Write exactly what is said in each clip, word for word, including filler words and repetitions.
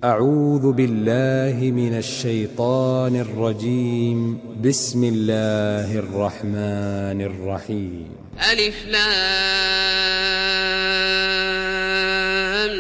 أعوذ بالله من الشيطان الرجيم. بسم الله الرحمن الرحيم. ألف لام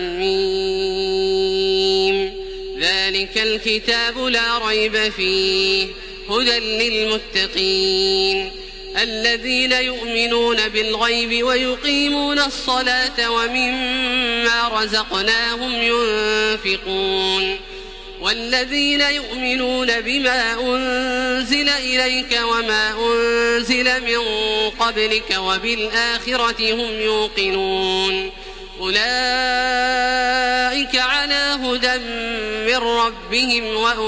ميم. ذلك الكتاب لا ريب فيه هدى للمتقين الذين يؤمنون بالغيب ويقيمون الصلاة ومما رزقناهم ينفقون والذين يؤمنون بما أنزل إليك وما أنزل من قبلك وبالآخرة هم يوقنون أولئك على هدى من ربهم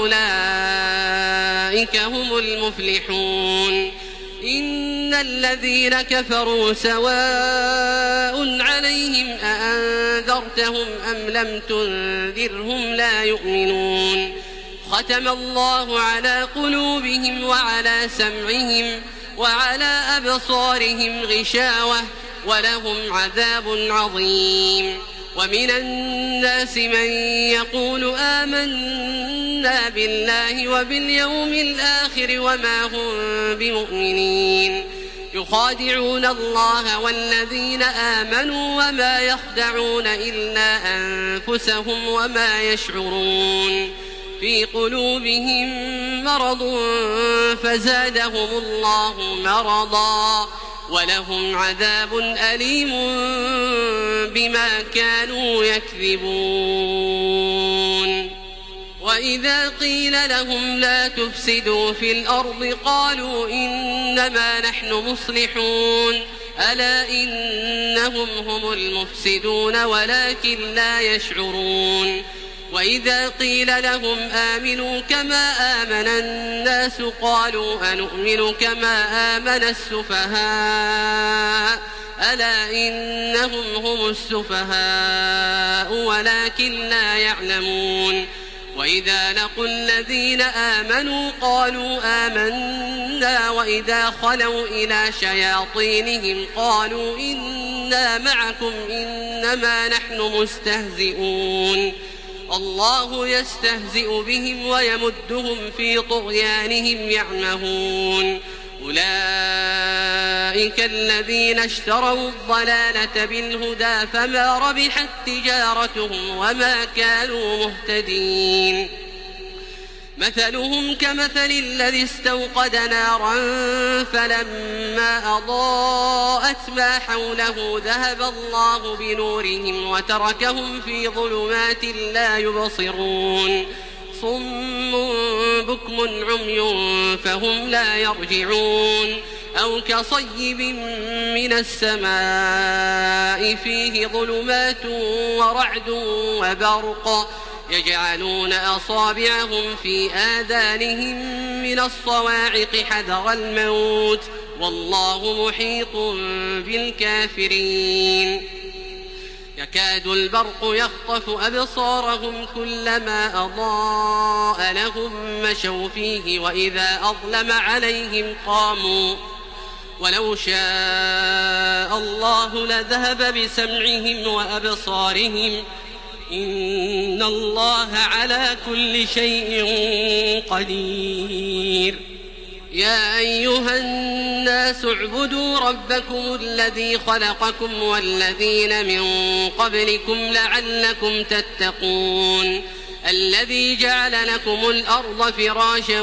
وأولئك هم المفلحون. إن الذين كفروا سواء عليهم أأنذرتهم أم لم تنذرهم لا يؤمنون. ختم الله على قلوبهم وعلى سمعهم وعلى أبصارهم غشاوة ولهم عذاب عظيم. ومن الناس من يقول آمنا بالله وباليوم الآخر وما هم بمؤمنين يخادعون الله والذين آمنوا وما يخدعون إلا أنفسهم وما يشعرون. في قلوبهم مرض فزادهم الله مرضا ولهم عذاب أليم بما كانوا يكذبون. وإذا قيل لهم لا تفسدوا في الأرض قالوا إنما نحن مصلحون ألا إنهم هم المفسدون ولكن لا يشعرون. وإذا قيل لهم آمنوا كما آمن الناس قالوا أنؤمن كما آمن السفهاء ألا إنهم هم السفهاء ولكن لا يعلمون. وإذا لقوا الذين آمنوا قالوا آمنا وإذا خلوا إلى شياطينهم قالوا إنا معكم إنما نحن مستهزئون. الله يستهزئ بهم ويمدهم في طغيانهم يعمهون. أولئك الذين اشتروا الضلالة بالهدى فما ربحت تجارتهم وما كانوا مهتدين. مثلهم كمثل الذي استوقد نارا فلما أضاءت ما حوله ذهب الله بنورهم وتركهم في ظلمات لا يبصرون. صم بكم عمي فهم لا يرجعون. أو كصيب من السماء فيه ظلمات ورعد وبرق يجعلون أصابعهم في آذانهم من الصواعق حذر الموت والله محيط بالكافرين. يكاد البرق يخطف أبصارهم كلما أضاء لهم مشوا فيه وإذا أظلم عليهم قاموا ولو شاء الله لذهب بسمعهم وأبصارهم إن الله على كل شيء قدير. يا أيها الناس اعبدوا ربكم الذي خلقكم والذين من قبلكم لعلكم تتقون. الذي جعل لكم الأرض فراشا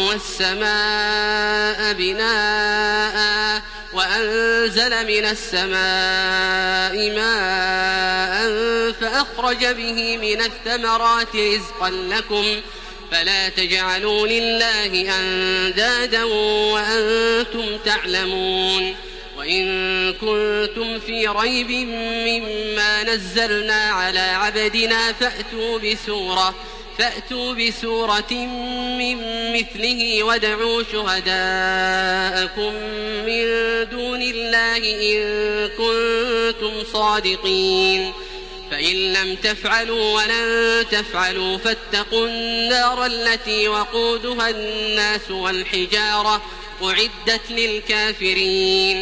والسماء بناء وأنزل من السماء ماء فأخرج به من الثمرات رزقا لكم فلا تجعلوا لله أندادا وأنتم تعلمون. وإن كنتم في ريب مما نزلنا على عبدنا فأتوا بسورة فأتوا بسورة من مثله وادعوا شهداءكم من دون الله إن كنتم صادقين. فإن لم تفعلوا ولن تفعلوا فاتقوا النار التي وقودها الناس والحجارة أعدت للكافرين.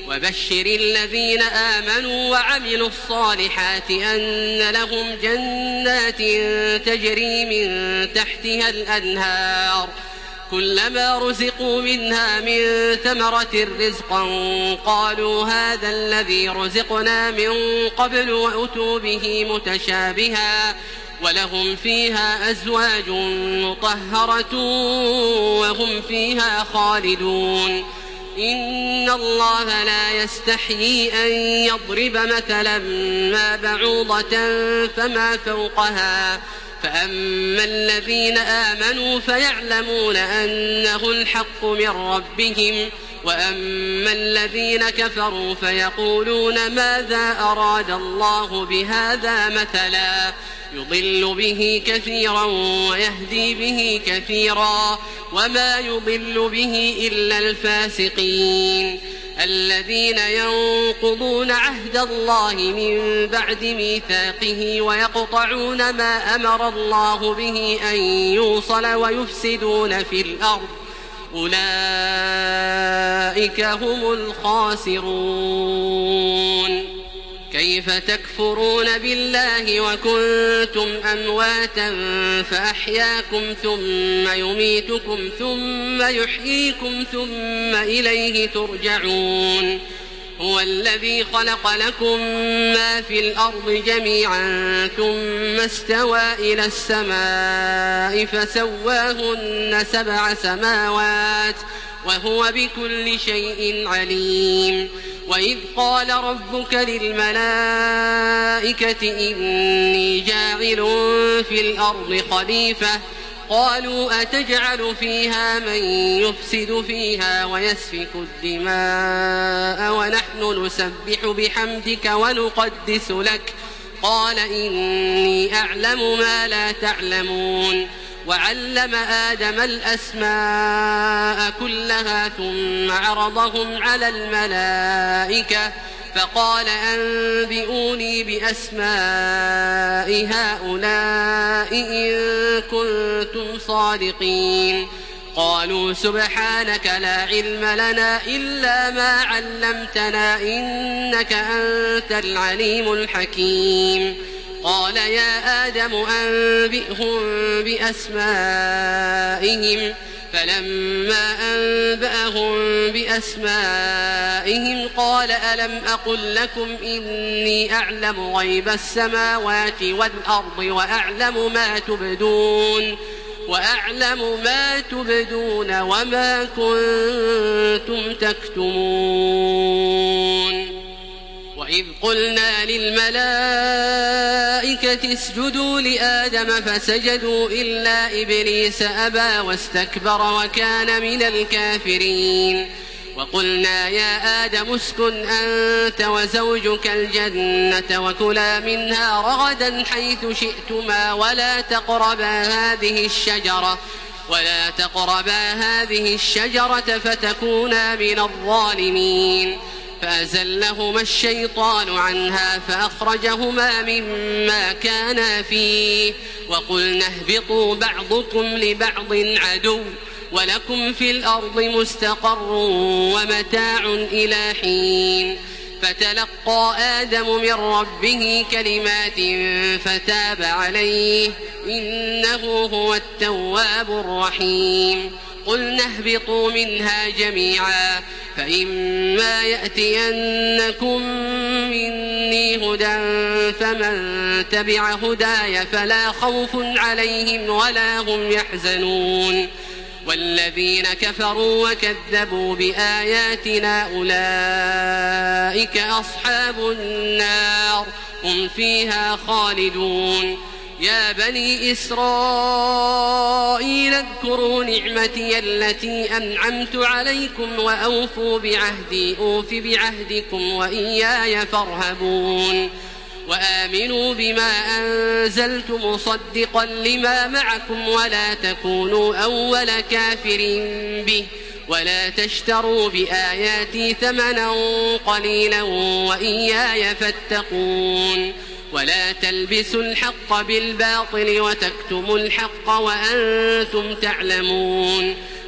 وبشر الذين آمنوا وعملوا الصالحات أن لهم جنات تجري من تحتها الأنهار كلما رزقوا منها من ثمرة رزقا قالوا هذا الذي رزقنا من قبل وأتوا به متشابها ولهم فيها أزواج مطهرة وهم فيها خالدون إن الله لا يستحيي أن يضرب مثلا ما بعوضة فما فوقها فأما الذين آمنوا فيعلمون أنه الحق من ربهم وأما الذين كفروا فيقولون ماذا أراد الله بهذا مثلا يضل به كثيرا ويهدي به كثيرا وما يضل به إلا الفاسقين الذين ينقضون عهد الله من بعد ميثاقه ويقطعون ما أمر الله به أن يوصل ويفسدون في الأرض أولئك هم الخاسرون كيف تكفرون بالله وكنتم أمواتا فأحياكم ثم يميتكم ثم يحييكم ثم إليه ترجعون هو الذي خلق لكم ما في الأرض جميعا ثم استوى إلى السماء فسواهن سبع سماوات وهو بكل شيء عليم وإذ قال ربك للملائكة إني جاعل في الأرض خليفة قالوا أتجعل فيها من يفسد فيها ويسفك الدماء ونحن نسبح بحمدك ونقدس لك قال إني أعلم ما لا تعلمون وعلم آدم الأسماء كلها ثم عرضهم على الملائكة فقال أنبئوني بأسماء هؤلاء إن كنتم صادقين قالوا سبحانك لا علم لنا إلا ما علمتنا إنك أنت العليم الحكيم قال يا آدم أنبئهم بأسمائهم فلما أنبأهم بأسمائهم قال ألم أقل لكم إني أعلم غيب السماوات والأرض وأعلم ما تبدون وأعلم ما تبدون وما كنتم تكتمون وإذ قلنا للملائكة اسجدوا لآدم فسجدوا إلا إبليس أبى واستكبر وكان من الكافرين وقلنا يا آدم اسكن أنت وزوجك الجنة وكلا منها رغدا حيث شئتما ولا تقربا هذه الشجرة ولا تقربا هذه الشجرة فتكونا من الظالمين فأزلهما الشيطان عنها فأخرجهما مما كانا فيه وقلنا اهبطوا بعضكم لبعض عدو ولكم في الأرض مستقر ومتاع إلى حين فتلقى آدم من ربه كلمات فتاب عليه إنه هو التواب الرحيم قلنا اهبطوا منها جميعا فإما يأتينكم مني هدى فمن تبع هداي فلا خوف عليهم ولا هم يحزنون والذين كفروا وكذبوا بآياتنا أولئك أصحاب النار هم فيها خالدون يا بني إسرائيل اذكروا نعمتي التي أنعمت عليكم وأوفوا بعهدي أوف بعهدكم وإياي فارهبون وآمنوا بما أنزلت مصدقا لما معكم ولا تكونوا أول كافر به ولا تشتروا بآياتي ثمنا قليلا وإياي فاتقون ولا تلبسوا الحق بالباطل وتكتموا الحق وأنتم تعلمون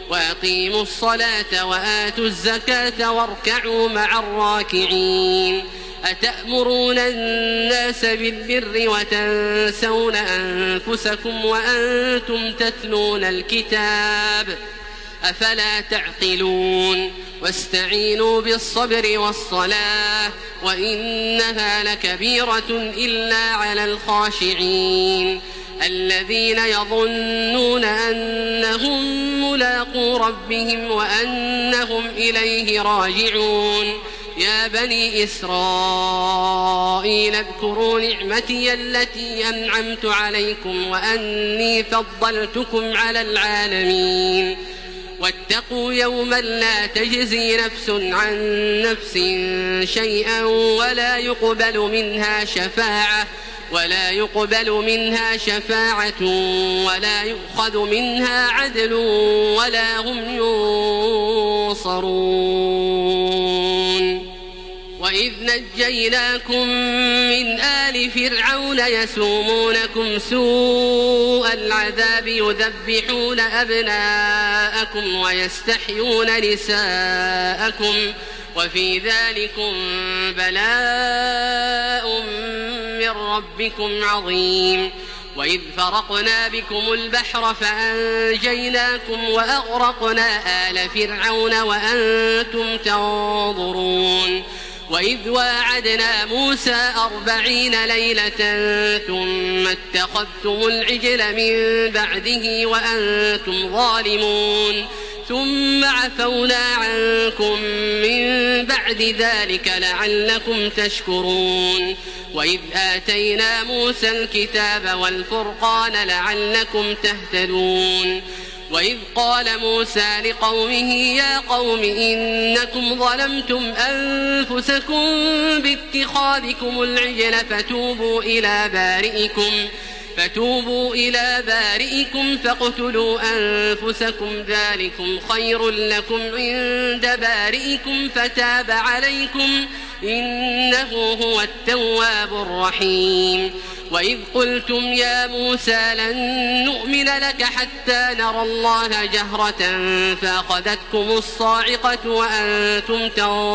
وأقيموا الصلاة وآتوا الزكاة واركعوا مع الراكعين أتأمرون الناس بالبر وتنسون أنفسكم وأنتم تتلون الكتاب أفلا تعقلون واستعينوا بالصبر والصلاة وإنها لكبيرة إلا على الخاشعين الذين يظنون أنهم ملاقو ربهم وأنهم إليه راجعون يا بني إسرائيل اذكروا نعمتي التي أنعمت عليكم وأني فضلتكم على العالمين واتقوا يوما لا تجزي نفس عن نفس شيئا ولا يقبل منها شفاعة ولا يقبل منها شفاعة ولا يؤخذ منها عدل ولا هم ينصرون وإذ نجيناكم من آل فرعون يسومونكم سوء العذاب يذبحون أبناءكم ويستحيون نساءكم وفي ذلكم بلاء من ربكم عظيم وإذ فرقنا بكم البحر فأنجيناكم وأغرقنا آل فرعون وأنتم تنظرون وإذ واعدنا موسى أربعين ليلة ثم اتخذتم العجل من بعده وأنتم ظالمون ثم عفونا عنكم من بعد ذلك لعلكم تشكرون وإذ آتينا موسى الكتاب والفرقان لعلكم تهتدون وإذ قال موسى لقومه يا قوم إنكم ظلمتم أنفسكم باتخاذكم العجل فتوبوا إلى بارئكم فتوبوا إلى بارئكم فاقتلوا أنفسكم ذلكم خير لكم عند بارئكم فتاب عليكم إنه هو التواب الرحيم وإذ قلتم يا موسى لن نؤمن لك حتى نرى الله جهرة فأخذتكم الصاعقة وأنتم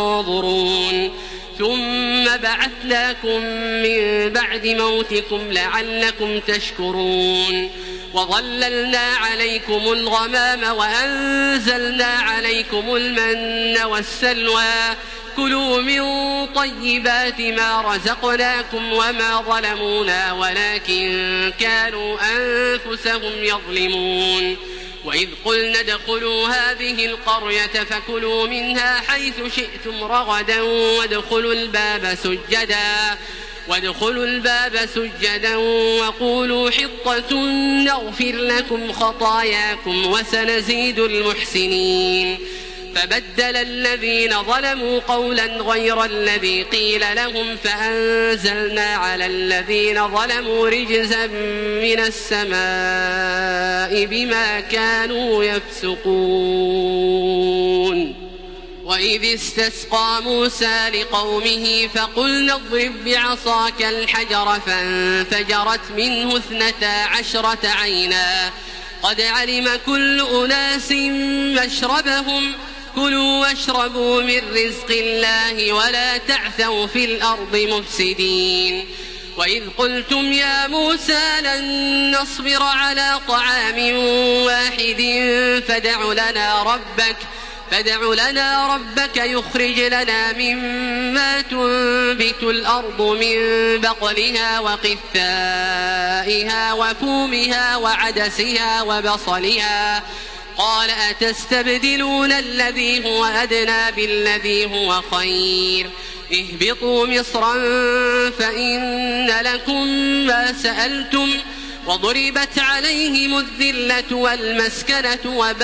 تنظرون ثم بعثناكم من بعد موتكم لعلكم تشكرون وظللنا عليكم الغمام وأنزلنا عليكم المن والسلوى كلوا من طيبات ما رزقناكم وما ظلمونا ولكن كانوا أنفسهم يظلمون وإذ قلنا ادخلوا هذه القرية فكلوا منها حيث شئتم رغدا وادخلوا الباب سجدا وادخلوا الباب سجدا وقولوا حطة نغفر لكم خطاياكم وسنزيد المحسنين فبدل الذين ظلموا قولا غير الذي قيل لهم فأنزلنا على الذين ظلموا رجزا من السماء بما كانوا يفسقون وإذ استسقى موسى لقومه فقلنا اضرب بعصاك الحجر فانفجرت منه اثنتا عشرة عينا قد علم كل أناس مشربهم كلوا واشربوا من رزق الله ولا تعثوا في الأرض مفسدين وإذ قلتم يا موسى لن نصبر على طعام واحد فادع لنا ربك فادع لنا ربك يخرج لنا مما تنبت الأرض من بقلها وقثائها وفومها وعدسها وبصلها قال أتستبدلون الذي هو أدنى بالذي هو خير اهبطوا مصرا فإن لكم ما سألتم وضربت عليهم الذلة والمسكنة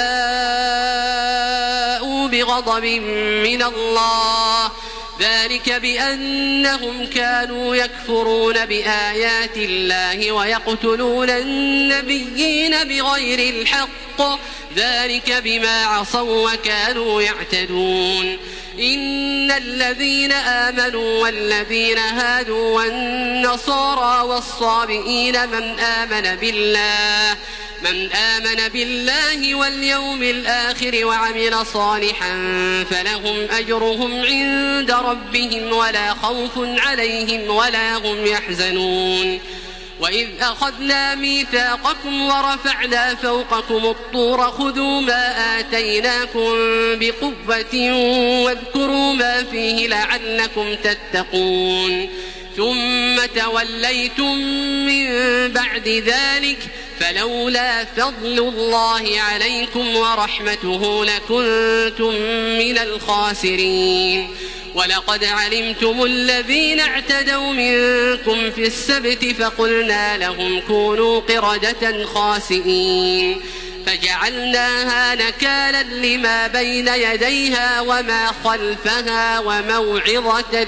وباءوا بغضب من الله ذلك بأنهم كانوا يكفرون بآيات الله ويقتلون النبيين بغير الحق ذلك بما عصوا وكانوا يعتدون إن الذين آمنوا والذين هادوا والنصارى والصابئين من آمن بالله من آمن بالله واليوم الآخر وعمل صالحا فلهم أجرهم عند ربهم ولا خوف عليهم ولا هم يحزنون وإذ أخذنا ميثاقكم ورفعنا فوقكم الطور خذوا ما آتيناكم بقوة واذكروا ما فيه لعلكم تتقون ثم توليتم من بعد ذلك فلولا فضل الله عليكم ورحمته لكنتم من الخاسرين ولقد علمتم الذين اعتدوا منكم في السبت فقلنا لهم كونوا قردة خاسئين فجعلناها نكالا لما بين يديها وما خلفها وموعظة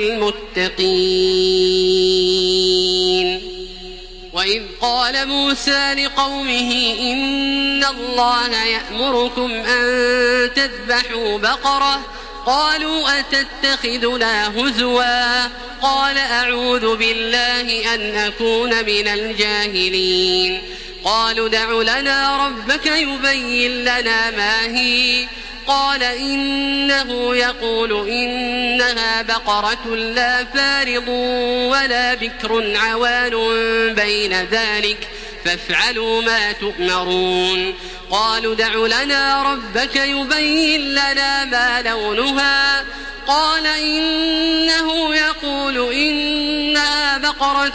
للمتقين وإذ قال موسى لقومه إن الله يأمركم أن تذبحوا بقرة قالوا أتتخذنا هزوا قال أعوذ بالله أن أكون من الجاهلين قالوا دع لنا ربك يبين لنا ما هي قال إنه يقول إنها بقرة لا فارض ولا بكر عوان بين ذلك فافعلوا ما تؤمرون قالوا دع لنا ربك يبين لنا ما لونها قال إنه يقول إنها بقرة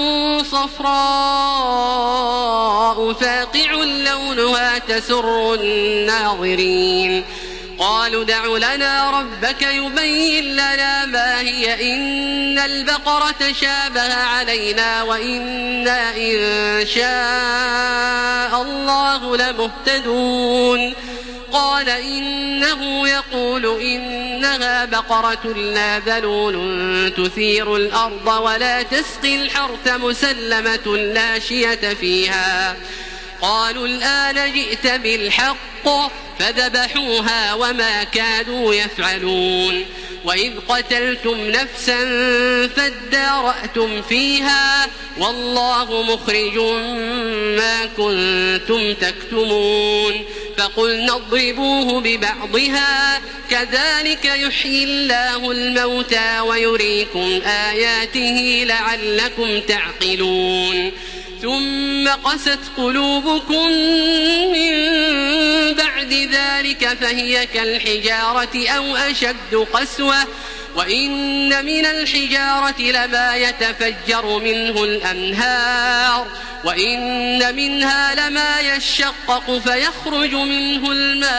صفراء فاقع لونها تسر الناظرين قالوا دع لنا ربك يبين لنا ما هي إن البقرة شابه علينا وإنا إن شاء الله لمهتدون قال إنه يقول إنها بقرة لا ذلول تثير الأرض ولا تسقي الحرث مسلمة لا شية فيها قالوا الآن جئت بالحق فذبحوها وما كادوا يفعلون وإذ قتلتم نفسا فادارأتم فيها والله مخرج ما كنتم تكتمون فقلنا اضربوه ببعضها كذلك يحيي الله الموتى ويريكم آياته لعلكم تعقلون ثم قست قلوبكم من بعد ذلك فهي كالحجارة أو أشد قسوة وإن من الحجارة لما يتفجر منه الأنهار وإن منها لما يشقق فيخرج منه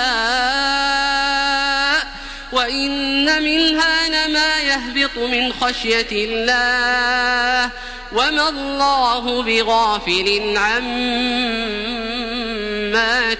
الماء وإن منها لما يهبط من خشية الله وما الله بغافل عما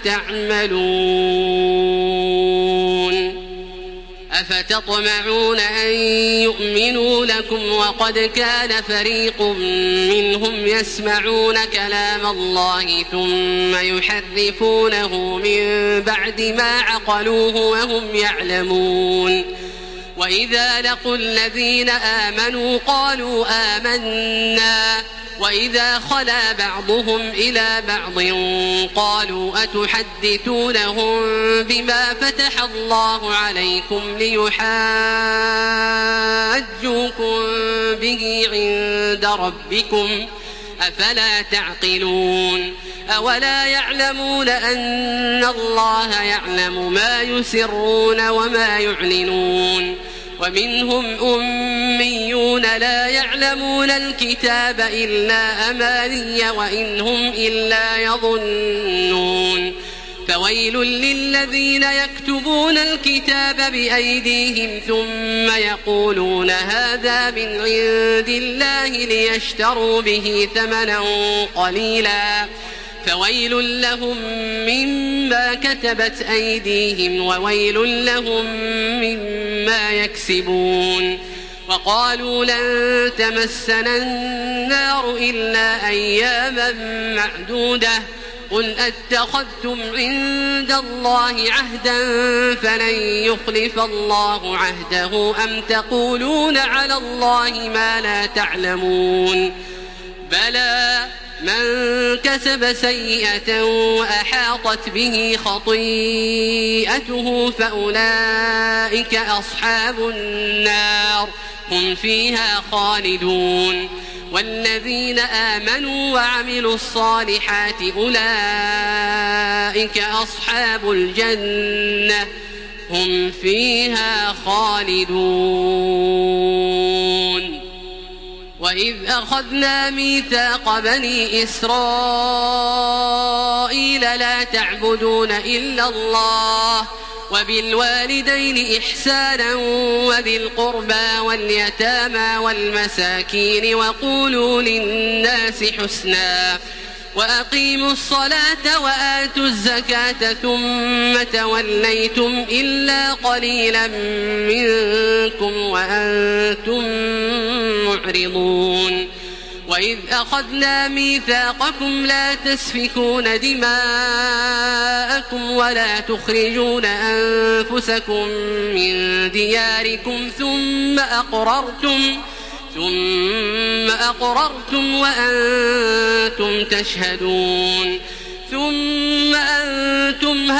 تعملون أفتطمعون أن يؤمنوا لكم وقد كان فريق منهم يسمعون كلام الله ثم يحرفونه من بعد ما عقلوه وهم يعلمون وإذا لقوا الذين آمنوا قالوا آمنا وإذا خلا بعضهم إلى بعض قالوا أتحدثونهم بما فتح الله عليكم ليحاجوكم به عند ربكم أفلا تعقلون أولا يعلمون أن الله يعلم ما يسرون وما يعلنون ومنهم أميون لا يعلمون الكتاب إلا أماني وإن هم إلا يظنون فويل للذين يكتبون الكتاب بأيديهم ثم يقولون هذا من عند الله ليشتروا به ثمنا قليلا فويل لهم مما كتبت أيديهم وويل لهم مما يكسبون وقالوا لن تمسنا النار إلا أياما معدودة قل أتخذتم عند الله عهدا فلن يخلف الله عهده أم تقولون على الله ما لا تعلمون بلى من كسب سيئة وأحاطت به خطيئته فأولئك أصحاب النار هم فيها خالدون والذين آمنوا وعملوا الصالحات أولئك أصحاب الجنة هم فيها خالدون وإذ أخذنا ميثاق بني إسرائيل لا تعبدون إلا الله وبالوالدين إحسانا وذي القربى واليتامى والمساكين وقولوا للناس حسنا وأقيموا الصلاة وآتوا الزكاة ثم توليتم إلا قليلا منكم وأنتم معرضون وإذ أخذنا ميثاقكم لا تسفكون دماءكم ولا تخرجون أنفسكم من دياركم ثم أقررتم ثم أقررتم وأنتم تشهدون ثم أنتم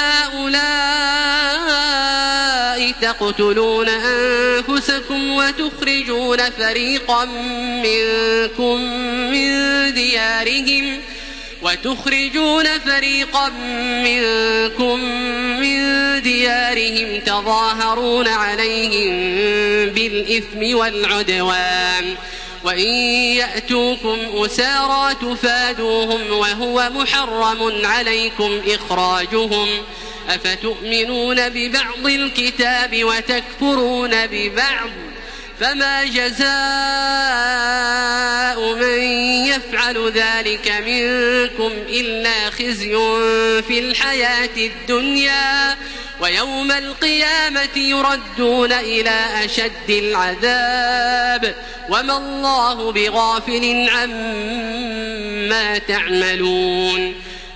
هؤلاء تقتلون أنفسكم وتخرجون فريقا منكم من ديارهم وتخرجون فريقا منكم من ديارهم تظاهرون عليهم بالإثم والعدوان وإن يأتوكم أسارى تفادوهم وهو محرم عليكم إخراجهم أفتؤمنون ببعض الكتاب وتكفرون ببعض فما جزاء من يفعل ذلك منكم إلا خزي في الحياة الدنيا ويوم القيامة يردون إلى أشد العذاب وما الله بغافل عما تعملون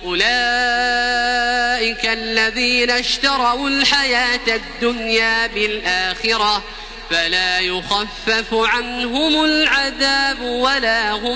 أولئك الذين اشتروا الحياة الدنيا بالآخرة فلا يخفف عنهم العذاب ولا هم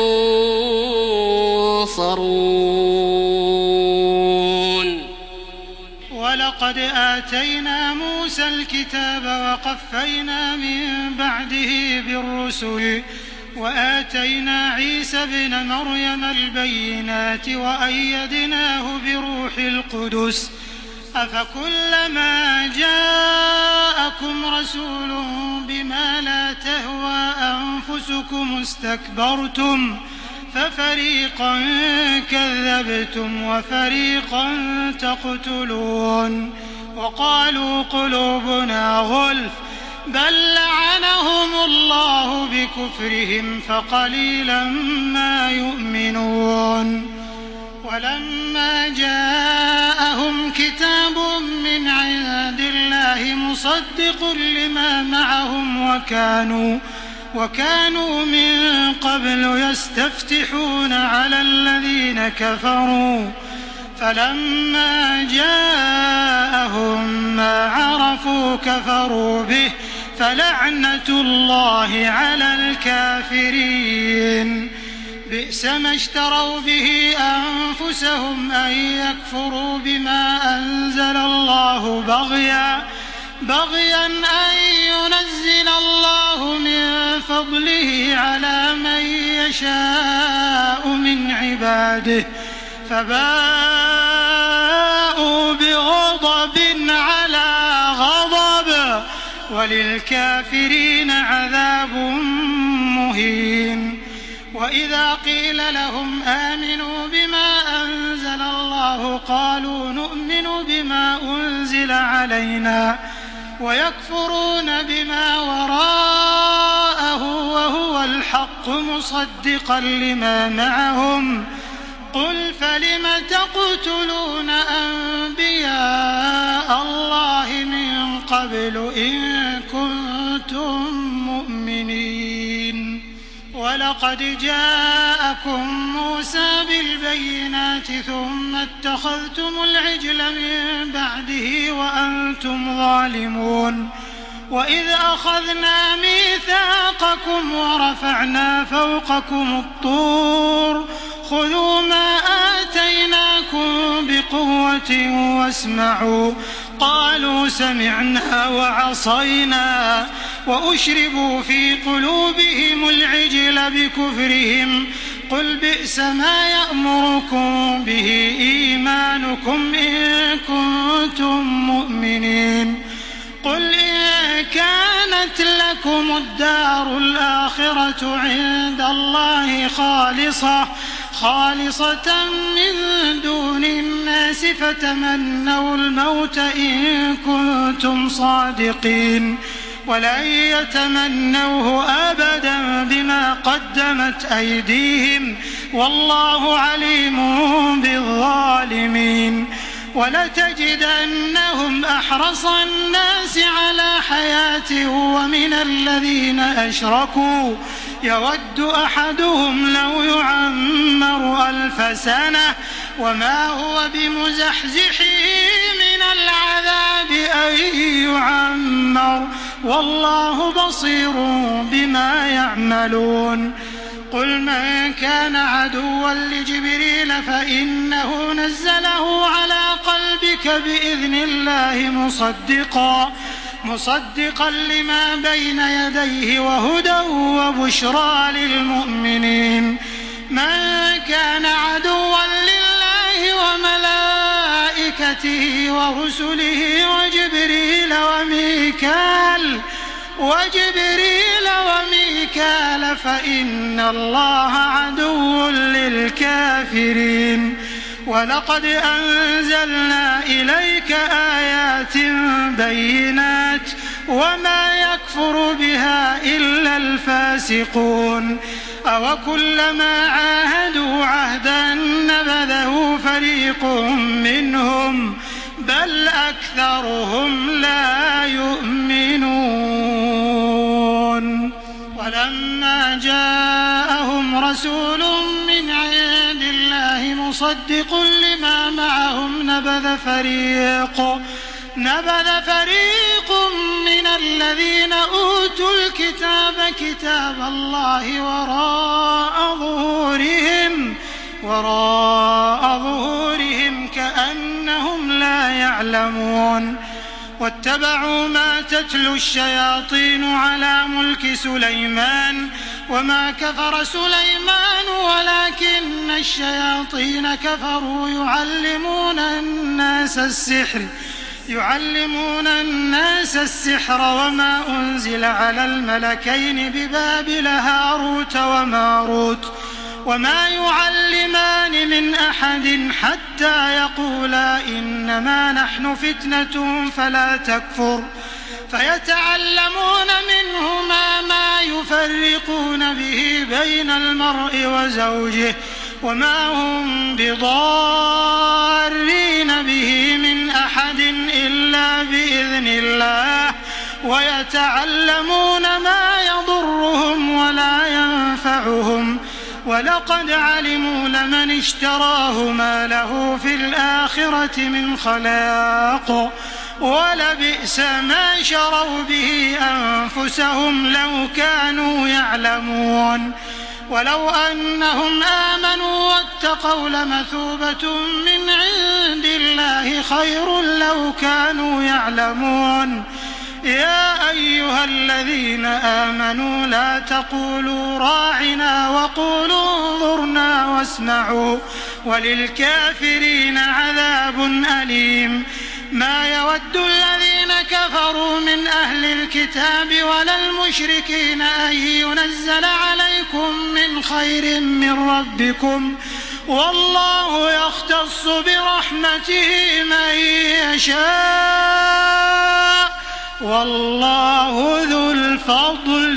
ينصرون ولقد آتينا موسى الكتاب وقفينا من بعده بالرسل وآتينا عيسى ابن مريم البينات وأيدناه بروح القدس أفكلما جاءكم رسول بما لا تهوى أنفسكم استكبرتم ففريقا كذبتم وفريقا تقتلون وقالوا قلوبنا غلف بل لعنهم الله بكفرهم فقليلا ما يؤمنون ولما جاءهم كتاب من عند الله مصدق لما معهم وكانوا وكانوا من قبل يستفتحون على الذين كفروا فلما جاءهم ما عرفوا كفروا به فلعنة الله على الكافرين بئس ما اشتروا به أنفسهم أن يكفروا بما أنزل الله بغيا بغيا أن ينزل الله من فضله على من يشاء من عباده فباءوا بغضب على غضب وللكافرين عذاب مهين وإذا قيل لهم آمنوا بما أنزل الله قالوا نؤمن بما أنزل علينا ويكفرون بما وراءه وهو الحق مصدقا لما معهم قل فلم تقتلون أنبياء الله من قبل إن كنتم مؤمنين ولقد جاءكم موسى بالبينات ثم اتخذتم العجل من بعده وأنتم ظالمون وإذ أخذنا ميثاقكم ورفعنا فوقكم الطور خذوا ما آتيناكم بقوة واسمعوا قالوا سمعنا وعصينا وأشربوا في قلوبهم العجل بكفرهم قل بئس ما يأمركم به إيمانكم إن كنتم مؤمنين قل إن كانت لكم الدار الآخرة عند الله خالصة خالصة من دون الناس فتمنوا الموت إن كنتم صادقين ولن يتمنوه أبدا بما قدمت أيديهم والله عليم بالظالمين ولتجدنهم أحرص الناس على حياة ومن الذين أشركوا يود أحدهم لو يعمر ألف سنة وما هو بمزحزحه من العذاب أن يعمر والله بصير بما يعملون قل من كان عدوا لجبريل فإنه نزله على قلبك بإذن الله مصدقا مصدقا لما بين يديه وهدى وبشرى للمؤمنين من كان عدوا لله وملائكته ورسله وجبريل وميكال وجبريل وميكال فإن الله عدو للكافرين ولقد أنزلنا إليك آيات بينات وما يكفر بها إلا الفاسقون أوكلما عاهدوا عهدا نبذه فريق منهم بل أكثرهم لا يؤمنون ولما جاءهم رسول من عند الله مصدق لما معهم نبذ فريق نبذ فريق من الذين أوتوا الكتاب كتاب الله وراء ظهورهم وراء ظهورهم كأنهم لا يعلمون واتبعوا ما تتلو الشياطين على ملك سليمان وما كفر سليمان ولكن الشياطين كفروا يعلمون الناس السحر يعلمون الناس السحر وما أنزل على الملكين ببابل هاروت وماروت وما يعلمان من أحد حتى يقولا إنما نحن فتنة فلا تكفر فيتعلمون منهما ما يفرقون به بين المرء وزوجه وما هم بضارين به من أحد إلا بإذن الله ويتعلمون ما يضرهم ولا ينفعهم ولقد علموا لمن اشتراه ما له في الآخرة من خلاق ولبئس ما شروا به أنفسهم لو كانوا يعلمون ولو أنهم آمنوا واتقوا لمثوبة من عند الله خير لو كانوا يعلمون يا أيها الذين آمنوا لا تقولوا راعنا وقولوا انظرنا واسمعوا وللكافرين عذاب أليم ما يود الذين كفروا من أهل الكتاب ولا المشركين أن ينزل عليكم من خير من ربكم والله يختص برحمته من يشاء والله ذو الفضل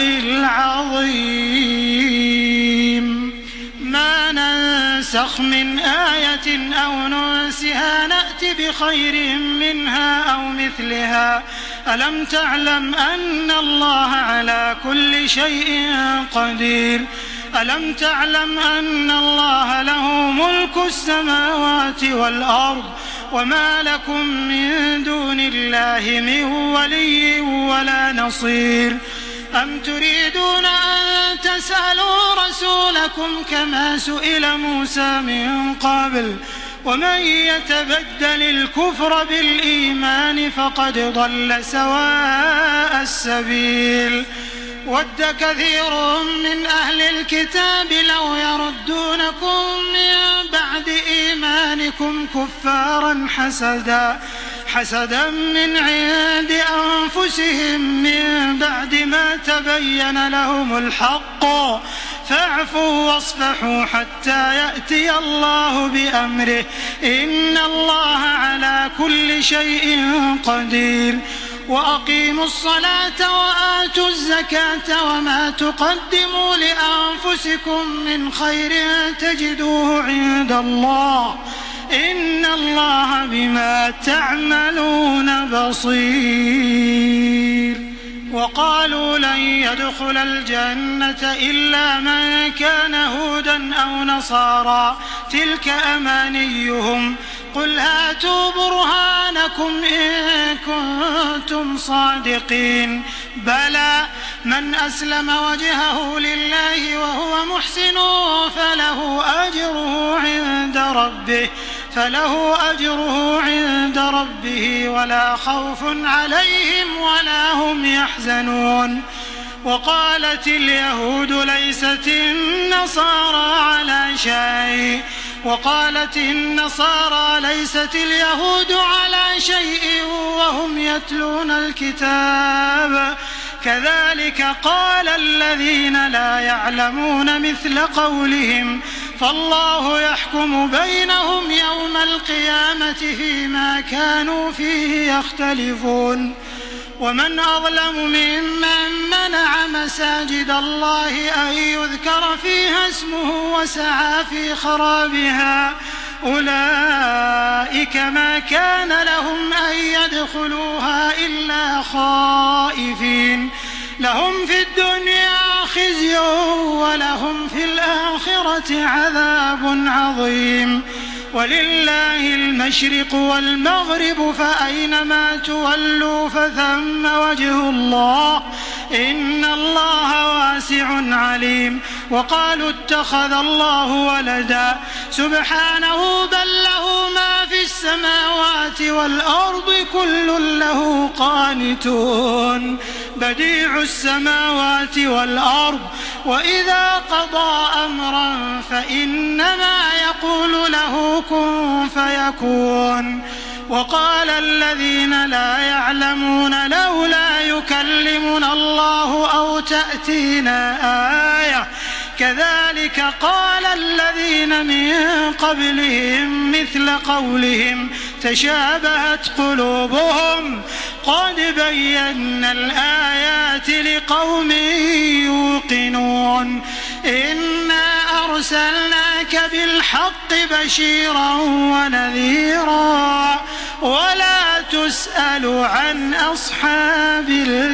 العظيم ما ننسخ من آية أو ننسها نأت بخير منها أو مثلها ألم تعلم أن الله على كل شيء قدير ألم تعلم أن الله له ملك السماوات والأرض وما لكم من دون الله من ولي ولا نصير أم تريدون أن تسألوا رسولكم كما سئل موسى من قبل ومن يتبدل الكفر بالإيمان فقد ضل سواء السبيل ود كثير من أهل الكتاب لو يردونكم من بعد إيمانكم كفارا حسدا حسدا من عند أنفسهم من بعد ما تبين لهم الحق فاعفوا واصفحوا حتى يأتي الله بأمره إن الله على كل شيء قدير وأقيموا الصلاة وآتوا الزكاة وما تقدموا لأنفسكم من خير تجدوه عند الله إن الله بما تعملون بصير وقالوا لن يدخل الجنة إلا من كان هودا أو نصارى تلك أمانيهم قل هاتوا برهانكم إن كنتم صادقين بلى من أسلم وجهه لله وهو محسن فله أجره عند ربه فله أجره عند ربه ولا خوف عليهم ولا هم يحزنون وقالت اليهود ليست النصارى على شيء وقالت النصارى ليست اليهود على شيء وهم يتلون الكتاب كذلك قال الذين لا يعلمون مثل قولهم فالله يحكم بينهم يوم القيامة فيما كانوا فيه يختلفون ومن أظلم ممن منع مساجد الله أن يذكر فيها اسمه وسعى في خرابها أولئك ما كان لهم أن يدخلوها إلا خائفين لهم في الدنيا خزي ولهم في الآخرة عذاب عظيم ولله المشرق والمغرب فأينما تولوا فثم وجه الله إن الله واسع عليم وقالوا اتخذ الله ولدا سبحانه بل له ما في السماوات والأرض كل له قانتون بديع السماوات والأرض وإذا قضى أمرا فإنما يقول له كن فيكون وقال الذين لا يعلمون لولا يكلمنا الله أو تأتينا آية كذلك قال الذين من قبلهم مثل قولهم تشابهت قلوبهم قد بينا الآيات لقوم يوقنون إنا أرسلناك بالحق بشيرا ونذيرا ولا تسأل عن أصحاب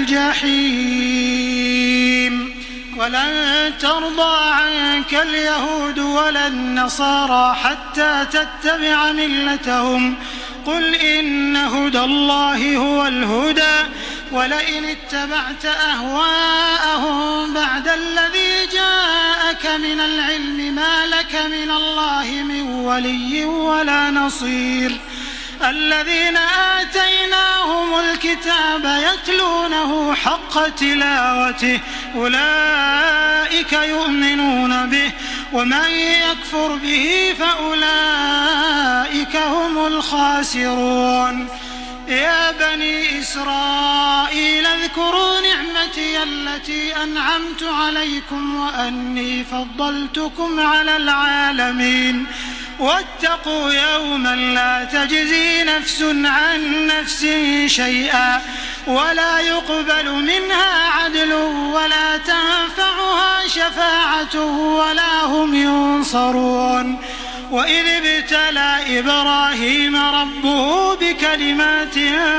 الجحيم ولن ترضى عنك اليهود ولا النصارى حتى تتبع ملتهم قل إن هدى الله هو الهدى ولئن اتبعت أهواءهم بعد الذي جاءك من العلم ما لك من الله من ولي ولا نصير الذين آتيناهم الكتاب يتلونه حق تلاوته أولئك يؤمنون به ومن يكفر به فأولئك هم الخاسرون يا بني إسرائيل اذكروا نعمتي التي أنعمت عليكم وأني فضلتكم على العالمين واتقوا يوما لا تجزي نفس عن نفس شيئا ولا يقبل منها عدل ولا تنفعها شفاعة ولا هم ينصرون وإذ ابتلى إبراهيم ربه بكلمات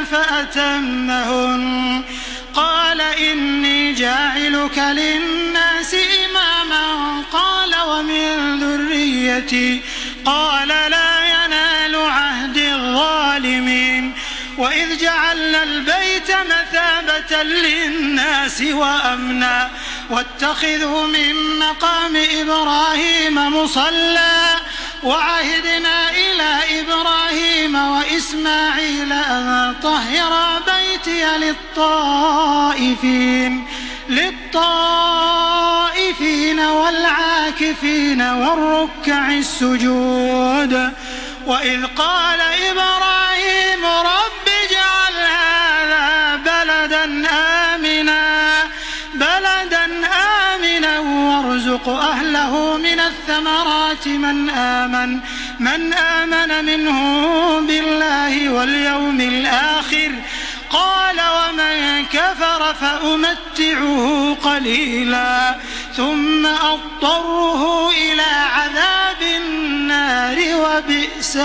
فأتمهن قال إني جاعلك للناس إماما قال ومن ذريتي قال لا ينال عهد الظالمين وإذ وإذ جعلنا البيت مثابة للناس وأمنا واتخذوا من مقام إبراهيم مصلى وعهدنا إلى إبراهيم وإسماعيل أن طهرا بيتي للطائفين للطائفين والعاكفين والركع السجود. وإذ قال إبراهيم رب اجعل هذا بلدا آمنا بلدا آمنا وارزق أهله من الثمرات من آمن من آمن منهم بالله واليوم الآخر قال ومن كفر فأمتعه قليلا ثم أضطره إلى عذاب النار وبئس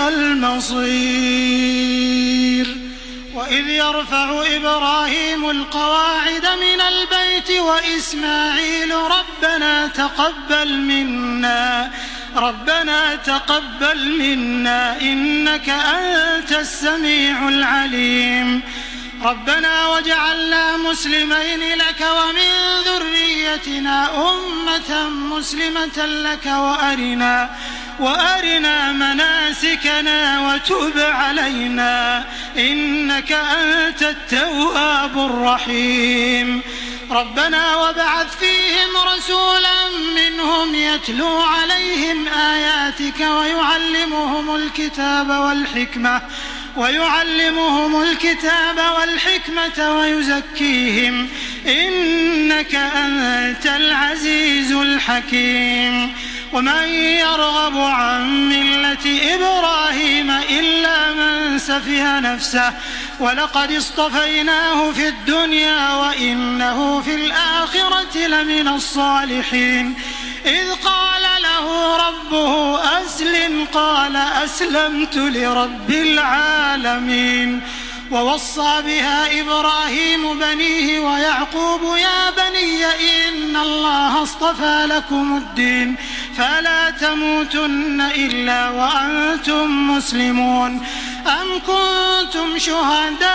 المصير. وإذ يرفع إبراهيم القواعد من البيت وإسماعيل ربنا تقبل منا ربنا تقبل منا إنك أنت السميع العليم. ربنا وجعلنا مسلمين لك ومن ذريتنا أمة مسلمة لك وأرنا وأرنا مناسكنا وتب علينا إنك أنت التواب الرحيم. ربنا وابعث فيهم رسولا منهم يتلو عليهم آياتك ويعلمهم الكتاب والحكمة ويعلمهم الكتاب والحكمة ويزكيهم إنك أنت العزيز الحكيم. ومن يرغب عن ملة إبراهيم إلا من سفه نفسه ولقد اصطفيناه في الدنيا وإنه في الآخرة لمن الصالحين. إذ قال له ربه أسلم قال أسلمت لرب العالمين. ووصى بها إبراهيم بنيه ويعقوب يا بني إن الله اصطفى لكم الدين فلا تموتن إلا وأنتم مسلمون. أم كنتم شهداء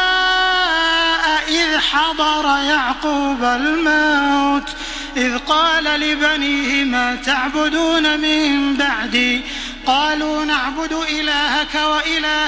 إذ حضر يعقوب الموت إذ قال لبنيه ما تعبدون من بعدي قالوا نعبد إلهك وإله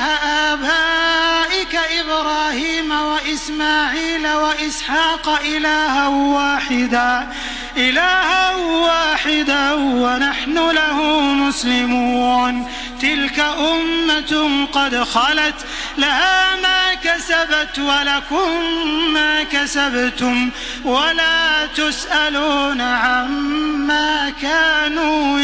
آبائك إبراهيم وإسماعيل وإسحاق إلها واحدا إلها واحدا ونحن له مسلمون. تلك أمة قد خلت لها ما كسبت ولكم ما كسبتم ولا تسألون عما كانوا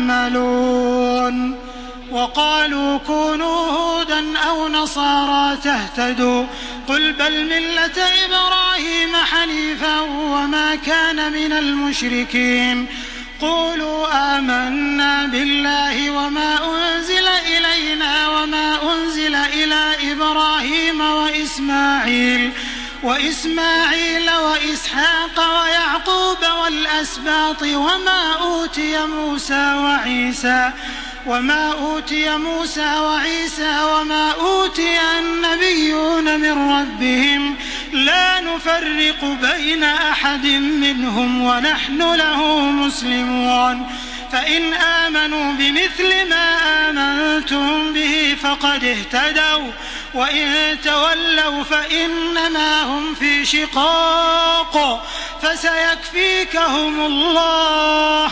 يعملون. وقالوا كونوا هودا أو نصارى تهتدوا قل بل ملة إبراهيم حنيفا وما كان من المشركين. قولوا آمنا بالله وما أنزل إلينا وما أنزل إلى إبراهيم وإسماعيل وإسماعيل وإسحاق ويعقوب والأسباط وما أوتي موسى وعيسى وما أوتي موسى وعيسى وما أوتي النبيون من ربهم لا نفرق بين أحد منهم ونحن له مسلمون. فإن آمنوا بمثل ما آمنتم به فقد اهتدوا وإن تولوا فإنما هم في شقاق فسيكفيكهم الله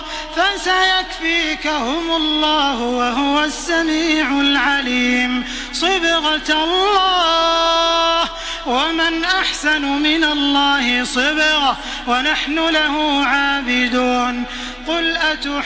فسيكفيكهم الله وهو السميع العليم. صبغة الله ومن أحسن من الله صبغة ونحن له عابدون. قل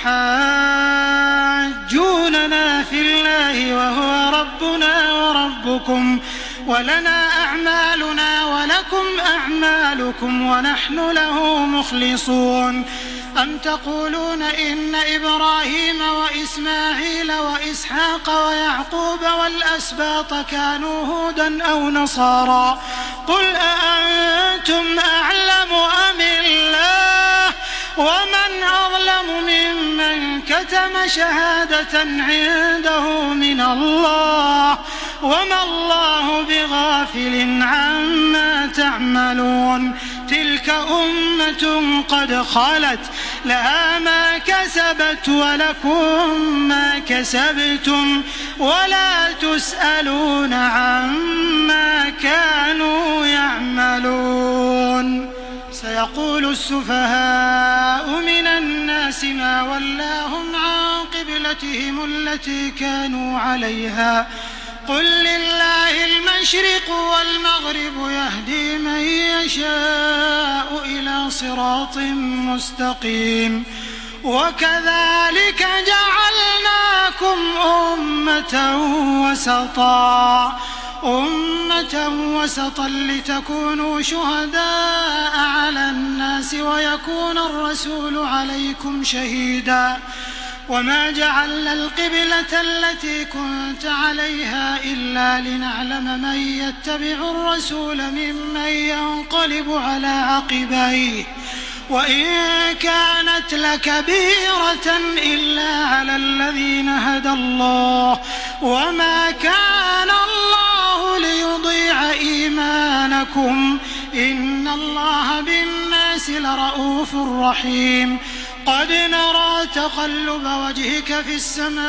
أتحاجوننا في الله وهو ربنا وربكم ولنا أعمالنا ولكم أعمالكم ونحن له مخلصون. أم تقولون إن إبراهيم وإسماعيل وإسحاق ويعقوب والأسباط كانوا هودا أو نصارى قل أأنتم أعلم أم الله ومن أظلم ممن كتم شهادة عنده من الله وما الله بغافل عما تعملون تلك أمة قد خلت لها ما كسبت ولكم ما كسبتم ولا تسألون عما كانوا يعملون سيقول السفهاء من الناس ما ولاهم عن قبلتهم التي كانوا عليها قل لله المشرق والمغرب يهدي من يشاء إلى صراط مستقيم وكذلك جعلناكم أمة وسطا أمة وسطا لتكونوا شهداء على الناس ويكون الرسول عليكم شهيدا وما جعلنا القبلة التي كنت عليها إلا لنعلم من يتبع الرسول ممن ينقلب على عقبيه وإن كانت لكبيرة إلا على الذين هدى الله وما كان الله ليضيع إيمانكم إن الله بالناس لرؤوف رحيم قد نرى تقلب وجهك في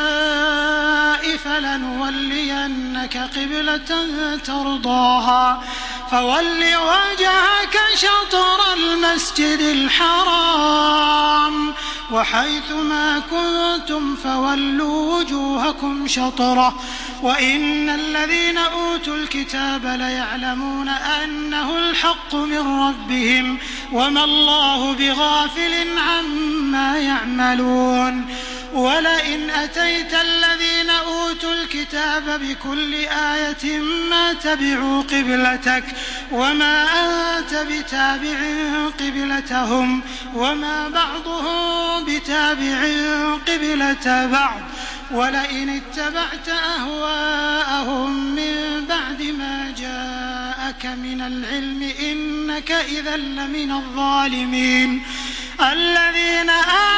السماء فلنولينك قبلة ترضاها فول وجهك شطر المسجد الحرام وحيث ما كنتم فولوا وجوهكم شطره وإن الذين أوتوا الكتاب ليعلمون أنه الحق من ربهم وما الله بغافل عما يعملون ولئن أتيت الذين أوتوا الكتاب بكل آية ما تبعوا قبلتك وما أنت بتابع قبلتهم وما بعضهم بتابع قبلة بعض ولئن اتبعت أهواءهم من بعد ما جاءك من العلم إنك إذا لمن الظالمين الذين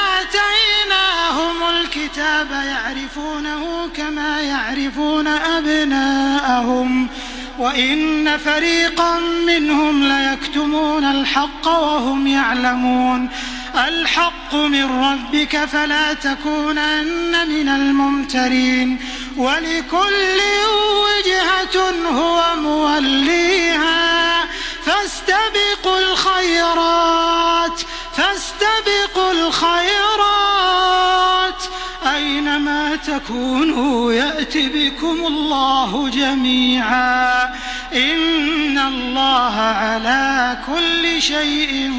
آتيناهم الكتاب يعرفونه كما يعرفون أبناءهم وإن فريقا منهم ليكتمون الحق وهم يعلمون الحق من ربك فلا تكونن من الممترين ولكل وجهة هو موليها فاستبقوا الخيرات فاستبقوا الخيرات أينما تكونوا يأتي بكم الله جميعا إن الله على كل شيء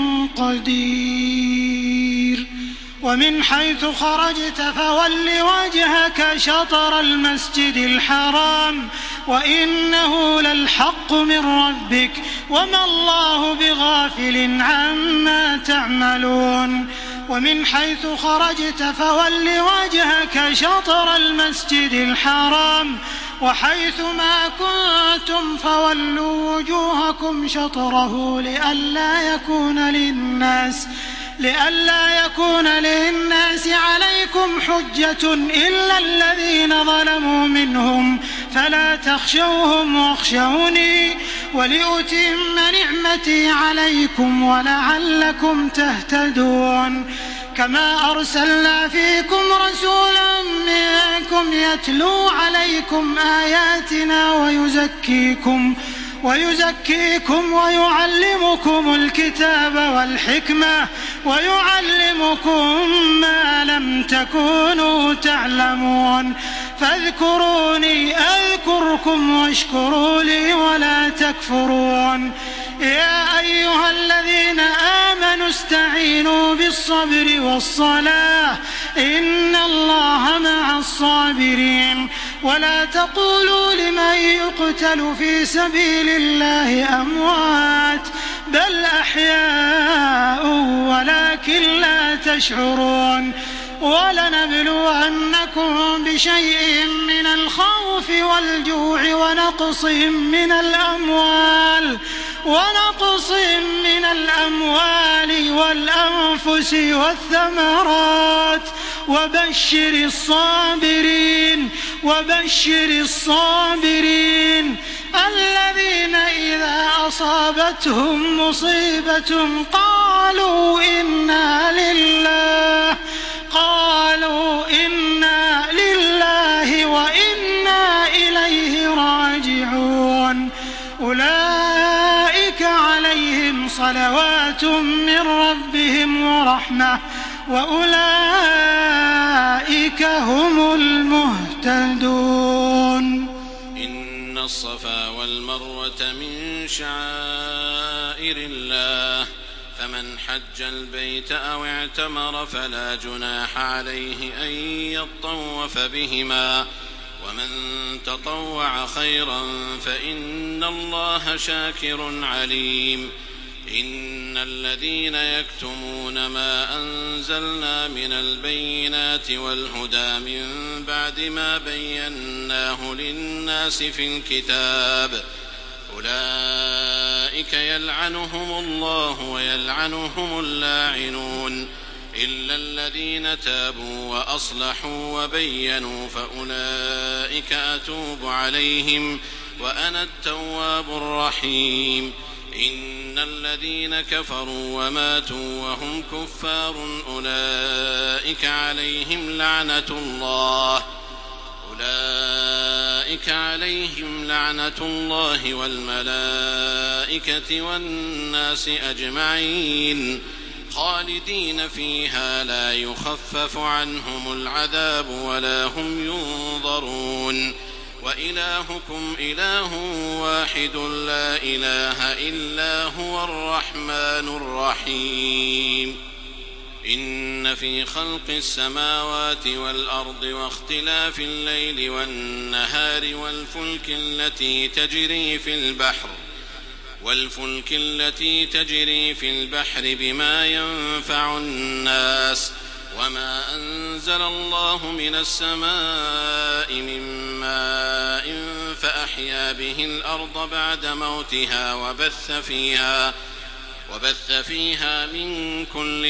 قدير ومن حيث خرجت فول وجهك شطر المسجد الحرام وإنه للحق من ربك وما الله بغافل عما تعملون ومن حيث خرجت فول وجهك شطر المسجد الحرام وحيث ما كنتم فولوا وجوهكم شطره لئلا يكون للناس لئلا يكون للناس عليكم حجة إلا الذين ظلموا منهم فلا تخشوهم واخشوني ولأتم نعمتي عليكم ولعلكم تهتدون كما أرسلنا فيكم رسولا منكم يتلو عليكم آياتنا ويزكيكم ويزكيكم ويعلمكم الكتاب والحكمة ويعلمكم ما لم تكونوا تعلمون فاذكروني أذكركم واشكروا لي ولا تكفرون يا أيها الذين آمنوا استعينوا بالصبر والصلاة إن الله مع الصابرين ولا تقولوا لمن يقتل في سبيل الله أموات بل أحياء ولكن لا تشعرون ولنبلونكم بشيء من الخوف والجوع ونقص من الأموال ونقص من الأموال والأنفس والثمرات وبشر الصابرين وبشر الصابرين الذين إذا أصابتهم مصيبة قالوا إنا لله قالوا إنا لله وإنا إليه راجعون أولئك عليهم صلوات من ربهم ورحمة وأولئك هم المهتدون. إن الصفا والمروة من شعائر الله فمن حج البيت أو اعتمر فلا جناح عليه أن يطوف بهما ومن تطوع خيرا فإن الله شاكر عليم. إن الذين يكتمون ما أنزلنا من البينات والهدى من بعد ما بيناه للناس في الكتاب أولئك يلعنهم الله ويلعنهم اللاعنون إلا الذين تابوا وأصلحوا وبينوا فأولئك أتوب عليهم وأنا التواب الرحيم. إن الذين كفروا وماتوا وهم كفار أولئك عليهم لعنة الله أولئك عليهم لعنة الله والملائكة والناس أجمعين خالدين فيها لا يخفف عنهم العذاب ولا هم ينظرون. وإلهكم إله واحد لا إله إلا هو الرحمن الرحيم. إن في خلق السماوات والأرض واختلاف الليل والنهار والفلك التي تجري في البحر والفلك التي تجري في البحر بما ينفع الناس وما أنزل الله من السماء من ماء فأحيا به الأرض بعد موتها وبث فيها وبث فيها من كل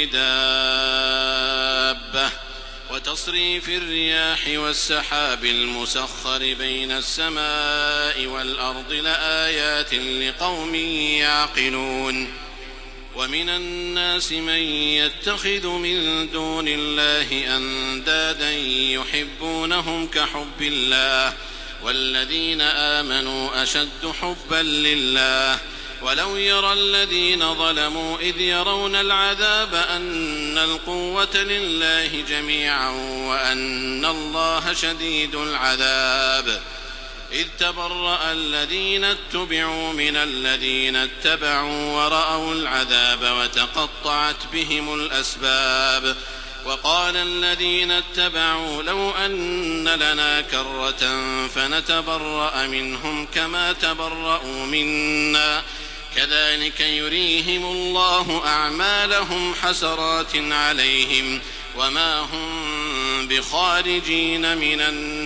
دابة وتصريف الرياح والسحاب المسخر بين السماء والأرض لآيات لقوم يعقلون. ومن الناس من يتخذ من دون الله أندادا يحبونهم كحب الله والذين آمنوا أشد حبا لله ولو يرى الذين ظلموا إذ يرون العذاب أن القوة لله جميعا وأن الله شديد العذاب إذ تبرأ الذين اتبعوا من الذين اتبعوا ورأوا العذاب وتقطعت بهم الأسباب وقال الذين اتبعوا لو أن لنا كرة فنتبرأ منهم كما تبرأوا منا كذلك يريهم الله أعمالهم حسرات عليهم وما هم بخارجين من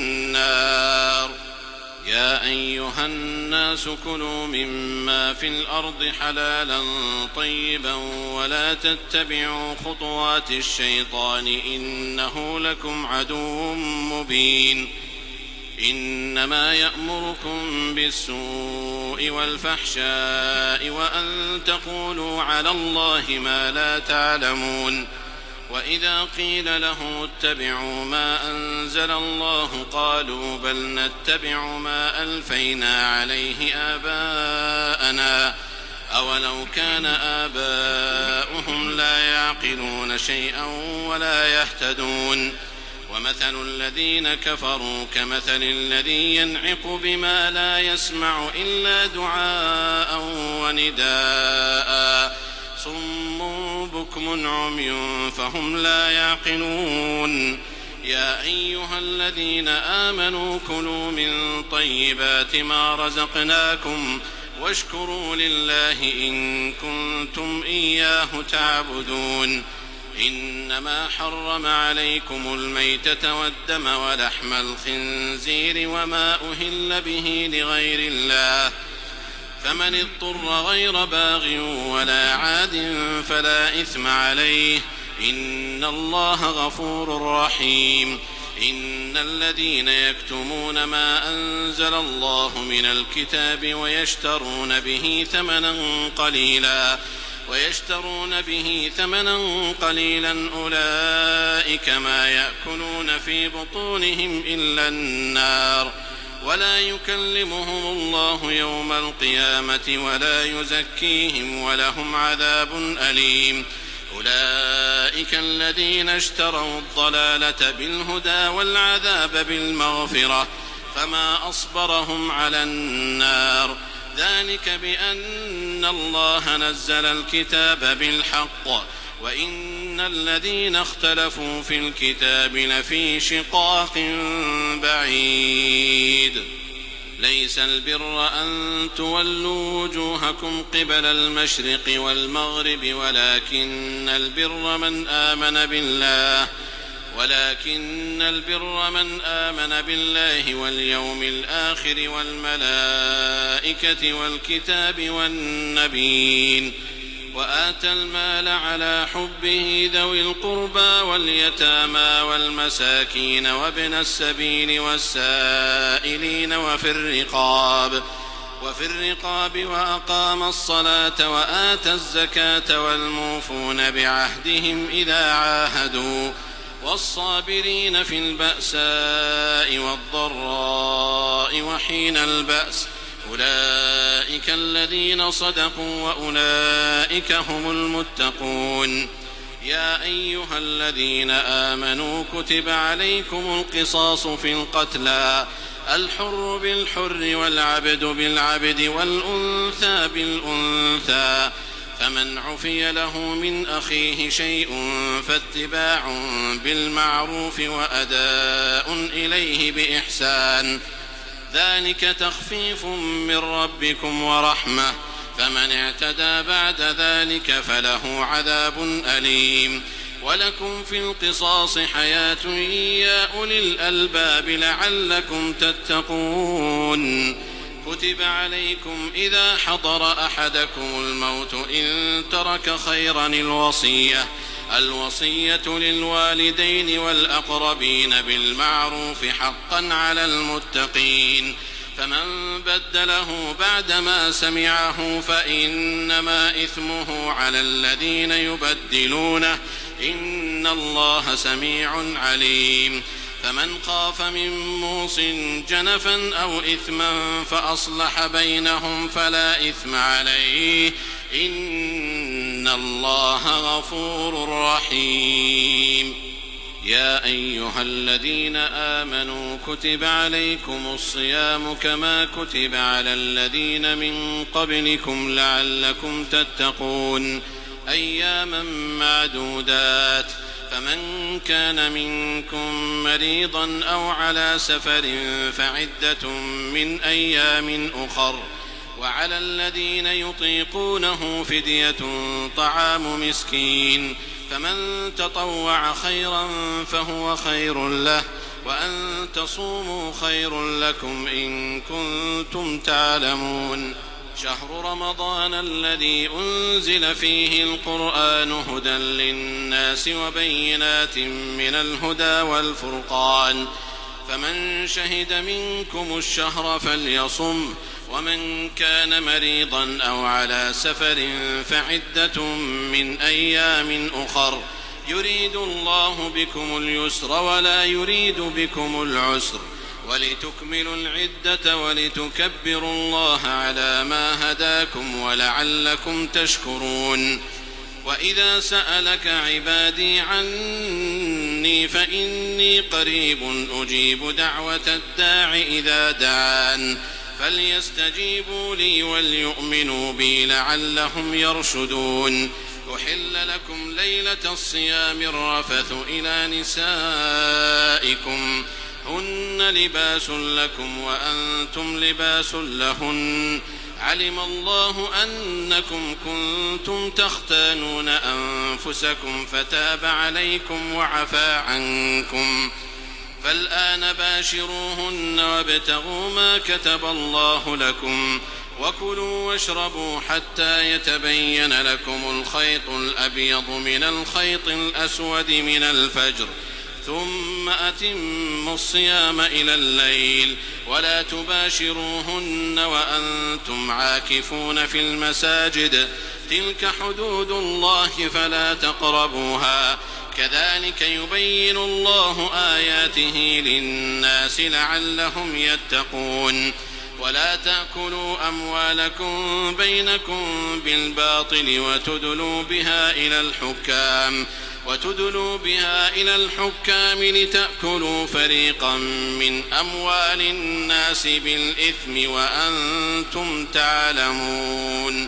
النار. يا أيها الناس كلوا مما في الأرض حلالا طيبا ولا تتبعوا خطوات الشيطان إنه لكم عدو مبين. إنما يأمركم بالسوء والفحشاء وأن تقولوا على الله ما لا تعلمون. وإذا قيل لهم اتبعوا ما أنزل الله قالوا بل نتبع ما ألفينا عليه آباءنا أولو كان آباؤهم لا يعقلون شيئا ولا يهتدون. ومثل الذين كفروا كمثل الذي ينعق بما لا يسمع إلا دعاء ونداء صم بكم عمي فهم لا يعقلون. يا أيها الذين آمنوا كلوا من طيبات ما رزقناكم واشكروا لله إن كنتم إياه تعبدون. إنما حرم عليكم الميتة والدم ولحم الخنزير وما أهل به لغير الله فمن اضطر غير باغ ولا عاد فلا إثم عليه إن الله غفور رحيم. إن الذين يكتمون ما أنزل الله من الكتاب ويشترون به ثمنا قليلا ويشترون به ثمنا قليلا أولئك ما يأكلون في بطونهم إلا النار ولا يكلمهم الله يوم القيامة ولا يزكيهم ولهم عذاب أليم. أولئك الذين اشتروا الضلالة بالهدى والعذاب بالمغفرة فما أصبرهم على النار ذلك بأن الله نزل الكتاب بالحق وإن الذين اختلفوا في الكتاب لفي شقاق بعيد. ليس البر أن تولوا وجوهكم قبل المشرق والمغرب ولكن البر من آمن بالله ولكن البر من آمن بالله واليوم الآخر والملائكة والكتاب والنبيين وآتى المال على حبه ذوي القربى واليتامى والمساكين وابن السبيل والسائلين وفي الرقاب وفي الرقاب وأقام الصلاة وآتى الزكاة والموفون بعهدهم إذا عاهدوا والصابرين في البأساء والضراء وحين البأس أولئك الذين صدقوا وأولئك هم المتقون. يا أيها الذين آمنوا كتب عليكم القصاص في القتلى الحر بالحر والعبد بالعبد والأنثى بالأنثى فمن عفي له من أخيه شيء فاتباع بالمعروف وأداء إليه بإحسان ذلك تخفيف من ربكم ورحمة فمن اعتدى بعد ذلك فله عذاب أليم. ولكم في القصاص حياة يا أولي الألباب لعلكم تتقون. كتب عليكم إذا حضر أحدكم الموت إن ترك خيرا الوصية الوصية للوالدين والأقربين بالمعروف حقا على المتقين فمن بدله بعدما سمعه فإنما إثمه على الذين يبدلونه إن الله سميع عليم. فمن خاف من موص جنفا أو إثما فأصلح بينهم فلا إثم عليه إن الله غفور رحيم. يا أيها الذين آمنوا كتب عليكم الصيام كما كتب على الذين من قبلكم لعلكم تتقون أياما معدودات فمن كان منكم مريضا أو على سفر فعدة من أيام أخر وعلى الذين يطيقونه فدية طعام مسكين فمن تطوع خيرا فهو خير له وأن تصوموا خير لكم إن كنتم تعلمون. شهر رمضان الذي أنزل فيه القرآن هدى للناس وبينات من الهدى والفرقان فمن شهد منكم الشهر فليصم ومن كان مريضا أو على سفر فعدة من أيام أخر يريد الله بكم اليسر ولا يريد بكم العسر ولتكملوا العدة ولتكبروا الله على ما هداكم ولعلكم تشكرون. وإذا سألك عبادي عني فإني قريب أجيب دعوة الداع إذا دعان فليستجيبوا لي وليؤمنوا بي لعلهم يرشدون. أحل لكم ليلة الصيام الرفث إلى نسائكم هن لباس لكم وأنتم لباس لهن علم الله أنكم كنتم تختانون أنفسكم فتاب عليكم وعفى عنكم فالآن باشروهن وابتغوا ما كتب الله لكم وكلوا واشربوا حتى يتبين لكم الخيط الأبيض من الخيط الأسود من الفجر ثم أتموا الصيام إلى الليل ولا تباشروهن وأنتم عاكفون في المساجد تلك حدود الله فلا تقربوها كذلك يبين الله آياته للناس لعلهم يتقون ولا تأكلوا أموالكم بينكم بالباطل وتدلوا بها إلى الحكام وتدلوا بها إلى الحكام لتأكلوا فريقا من أموال الناس بالإثم وأنتم تعلمون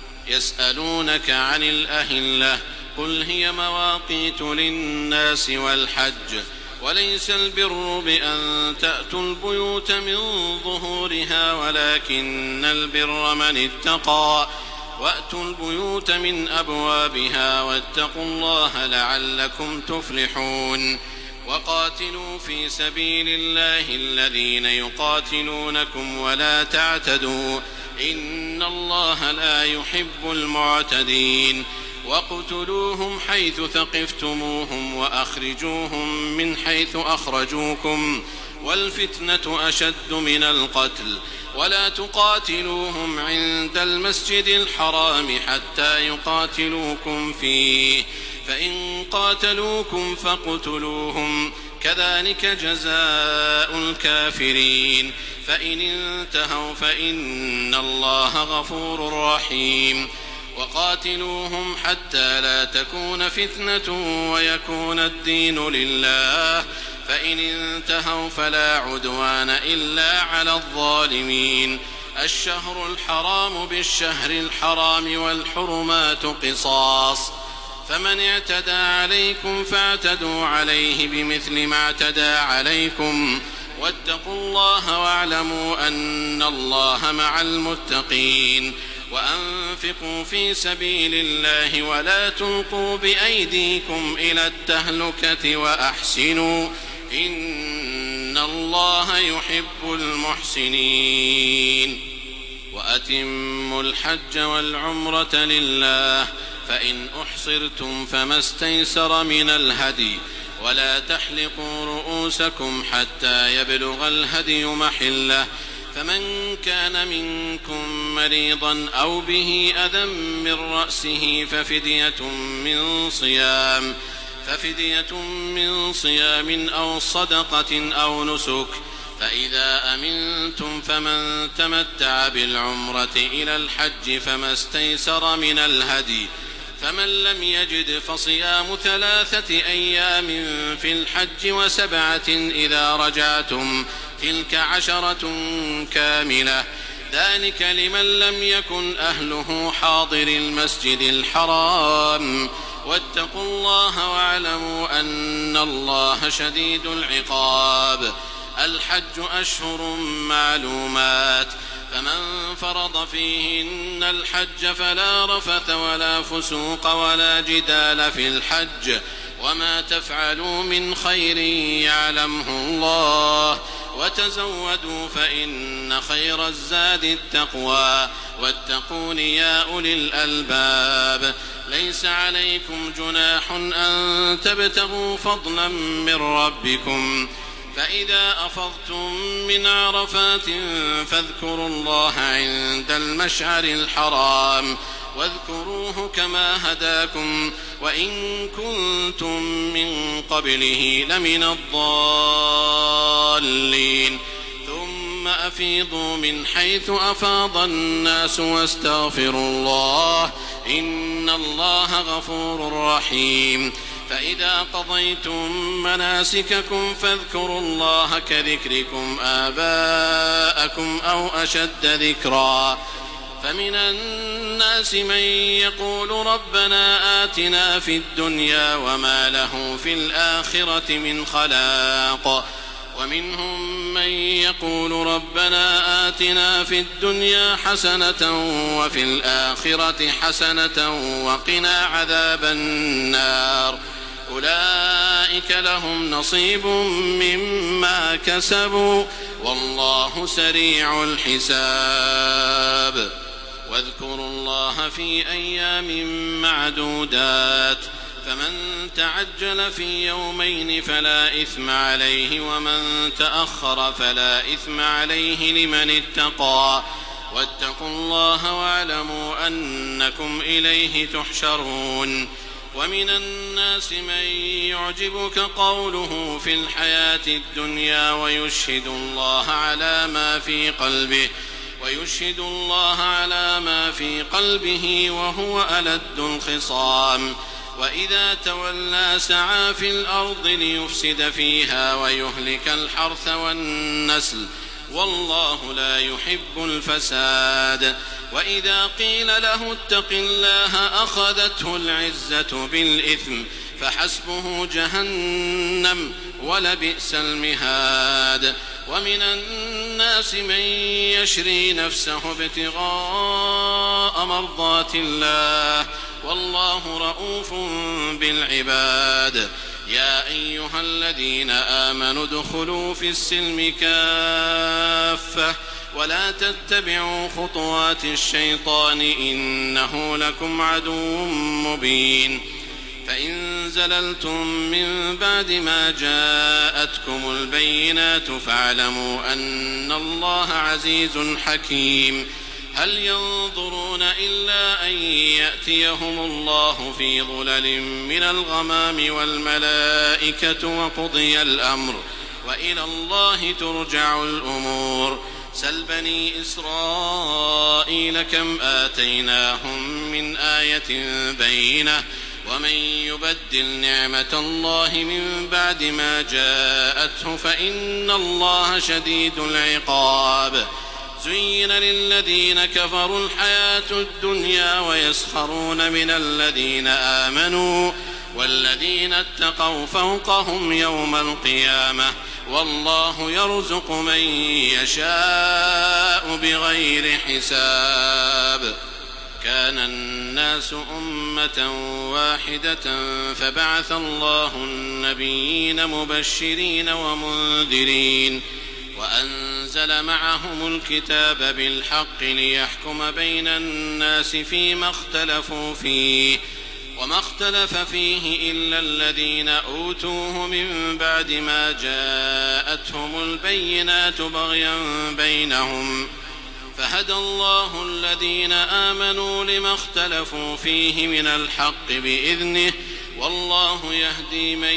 يسألونك عن الأهلة قل هي مواقيت للناس والحج وليس البر بأن تأتوا البيوت من ظهورها ولكن البر من اتقى وأتوا البيوت من أبوابها واتقوا الله لعلكم تفلحون وقاتلوا في سبيل الله الذين يقاتلونكم ولا تعتدوا إن الله لا يحب المعتدين واقتلوهم حيث ثقفتموهم وأخرجوهم من حيث أخرجوكم والفتنة أشد من القتل ولا تقاتلوهم عند المسجد الحرام حتى يقاتلوكم فيه فإن قاتلوكم فاقتلوهم كذلك جزاء الكافرين فإن انتهوا فإن الله غفور رحيم وقاتلوهم حتى لا تكون فتنة ويكون الدين لله فإن انتهوا فلا عدوان إلا على الظالمين الشهر الحرام بالشهر الحرام والحرمات قصاص فمن اعتدى عليكم فاعتدوا عليه بمثل ما اعتدى عليكم واتقوا الله واعلموا أن الله مع المتقين وأنفقوا في سبيل الله ولا تلقوا بأيديكم إلى التهلكة وأحسنوا إن الله يحب المحسنين وأتموا الحج والعمرة لله فإن أحصرتم فما استيسر من الهدي ولا تحلقوا رؤوسكم حتى يبلغ الهدي محله فمن كان منكم مريضا أو به أذى من رأسه ففدية من صيام ففدية من صيام أو صدقة أو نسك فإذا أمنتم فمن تمتع بالعمرة إلى الحج فما استيسر من الهدي فمن لم يجد فصيام ثلاثة أيام في الحج وسبعة إذا رجعتم تلك عشرة كاملة ذلك لمن لم يكن أهله حاضر المسجد الحرام واتقوا الله واعلموا أن الله شديد العقاب الحج أشهر معلومات فمن فرض فيهن الحج فلا رفث ولا فسوق ولا جدال في الحج وما تفعلوا من خير يعلمه الله وتزودوا فإن خير الزاد التقوى واتقون يا أولي الألباب ليس عليكم جناح أن تبتغوا فضلا من ربكم فإذا أفضتم من عرفات فاذكروا الله عند المشعر الحرام واذكروه كما هداكم وإن كنتم من قبله لمن الضالين ثم أفيضوا من حيث أفاض الناس واستغفروا الله إن الله غفور رحيم فإذا قضيتم مناسككم فاذكروا الله كذكركم آباءكم أو أشد ذكرا فمن الناس من يقول ربنا آتنا في الدنيا وما له في الآخرة من خلاق ومنهم من يقول ربنا آتنا في الدنيا حسنة وفي الآخرة حسنة وقنا عذاب النار أولئك لهم نصيب مما كسبوا والله سريع الحساب واذكروا الله في أيام معدودات فمن تعجل في يومين فلا إثم عليه ومن تأخر فلا إثم عليه لمن اتقى واتقوا الله واعلموا أنكم إليه تحشرون. ومن الناس من يعجبك قوله في الحياة الدنيا ويشهد الله على ما في قلبه ويشهد الله على ما في قلبه وهو ألد الخصام وإذا تولى سعى في الأرض ليفسد فيها ويهلك الحرث والنسل والله لا يحب الفساد. وإذا قيل له اتق الله أخذته العزة بالإثم فحسبه جهنم ولبئس المهاد. ومن الناس من يشري نفسه ابتغاء مرضات الله والله رؤوف بالعباد. يا أيها الذين آمنوا ادخلوا في السلم كافة ولا تتبعوا خطوات الشيطان إنه لكم عدو مبين. فإن زللتم من بعد ما جاءتكم البينات فاعلموا أن الله عزيز حكيم. هل ينظرون إلا أن يأتيهم الله في ظلل من الغمام والملائكة وقضي الأمر وإلى الله ترجع الأمور. سل بني إسرائيل كم آتيناهم من آية بينة ومن يبدل نعمة الله من بعد ما جاءته فإن الله شديد العقاب. زين للذين كفروا الحياة الدنيا ويسخرون من الذين آمنوا والذين اتقوا فوقهم يوم القيامة والله يرزق من يشاء بغير حساب. كان الناس أمة واحدة فبعث الله النبيين مبشرين ومنذرين وأنزل معهم الكتاب بالحق ليحكم بين الناس فيما اختلفوا فيه وما اختلف فيه إلا الذين أوتوه من بعد ما جاءتهم البينات بغيا بينهم فهدى الله الذين آمنوا لما اختلفوا فيه من الحق بإذنه والله يهدي من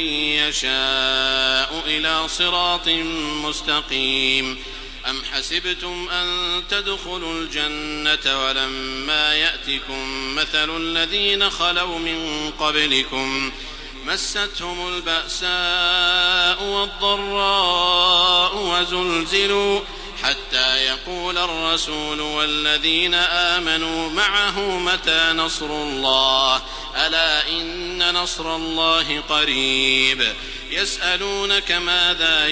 يشاء إلى صراط مستقيم. أم حسبتم أن تدخلوا الجنة ولما يأتكم مثل الذين خلوا من قبلكم مستهم البأساء والضراء وزلزلوا حتى يقول الرسول والذين آمنوا معه متى نصر الله ألا إن نصر الله قريب. يسألونك ماذا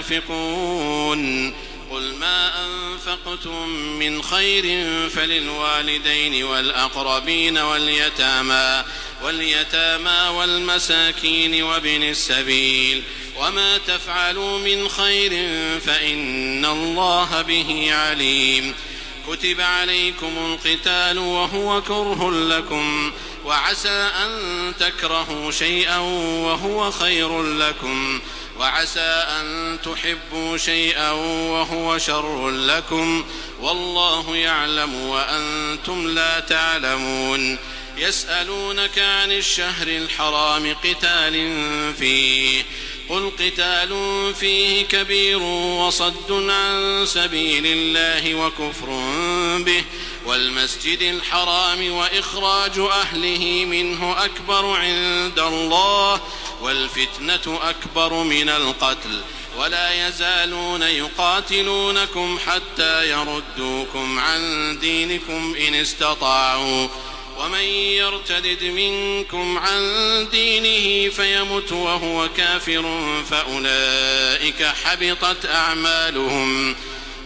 ينفقون قل ما أنفقتم من خير فللوالدين والأقربين واليتامى واليتامى والمساكين وابن السبيل وما تفعلوا من خير فإن الله به عليم. كتب عليكم القتال وهو كره لكم وعسى أن تكرهوا شيئا وهو خير لكم وعسى أن تحبوا شيئا وهو شر لكم والله يعلم وأنتم لا تعلمون. يسألونك عن الشهر الحرام قتال فيه قل قتال فيه كبير وصد عن سبيل الله وكفر به والمسجد الحرام وإخراج أهله منه أكبر عند الله والفتنة أكبر من القتل ولا يزالون يقاتلونكم حتى يردوكم عن دينكم إن استطاعوا ومن يرتدد منكم عن دينه فيمت وهو كافر فأولئك حبطت أعمالهم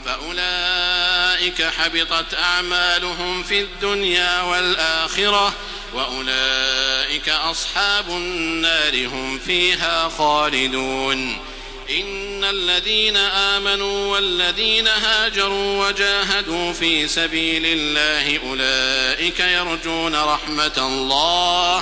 فأولئك حبطت أعمالهم في الدنيا والآخرة وأولئك أصحاب النار هم فيها خالدون. إن الذين آمنوا والذين هاجروا وجاهدوا في سبيل الله أولئك يرجون رحمة الله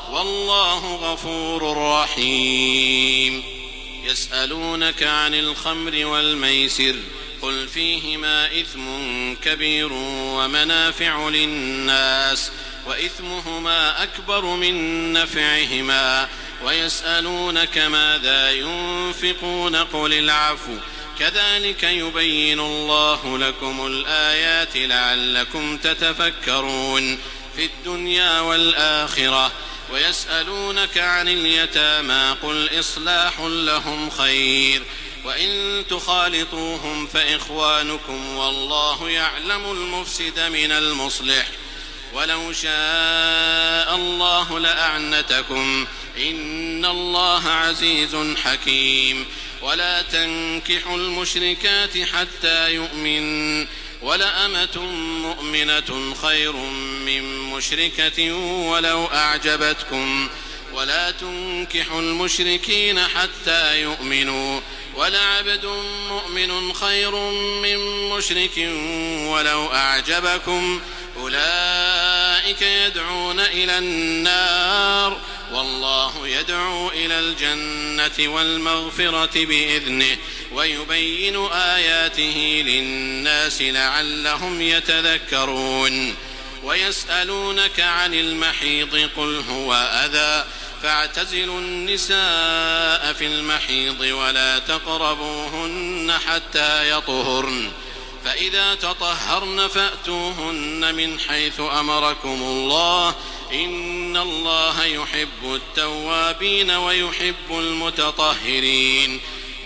والله غفور رحيم. يسألونك عن الخمر والميسر قل فيهما إثم كبير ومنافع للناس وإثمهما أكبر من نفعهما ويسألونك ماذا ينفقون قل العفو كذلك يبين الله لكم الآيات لعلكم تتفكرون في الدنيا والآخرة. ويسألونك عن اليتامى قل إصلاح لهم خير وإن تخالطوهم فإخوانكم والله يعلم المفسد من المصلح ولو شاء الله لأعنتكم إن الله عزيز حكيم. ولا تنكحوا المشركات حتى يؤمن ولأمة مؤمنة خير من مشركة ولو أعجبتكم ولا تنكحوا المشركين حتى يؤمنوا ولعبد مؤمن خير من مشرك ولو أعجبكم أولئك يدعون إلى النار والله يدعو إلى الجنة والمغفرة بإذنه ويبين آياته للناس لعلهم يتذكرون. ويسألونك عن المحيض قل هو أذى فاعتزلوا النساء في المحيض ولا تقربوهن حتى يطهرن فإذا تطهرن فأتوهن من حيث أمركم الله إن الله يحب التوابين ويحب المتطهرين.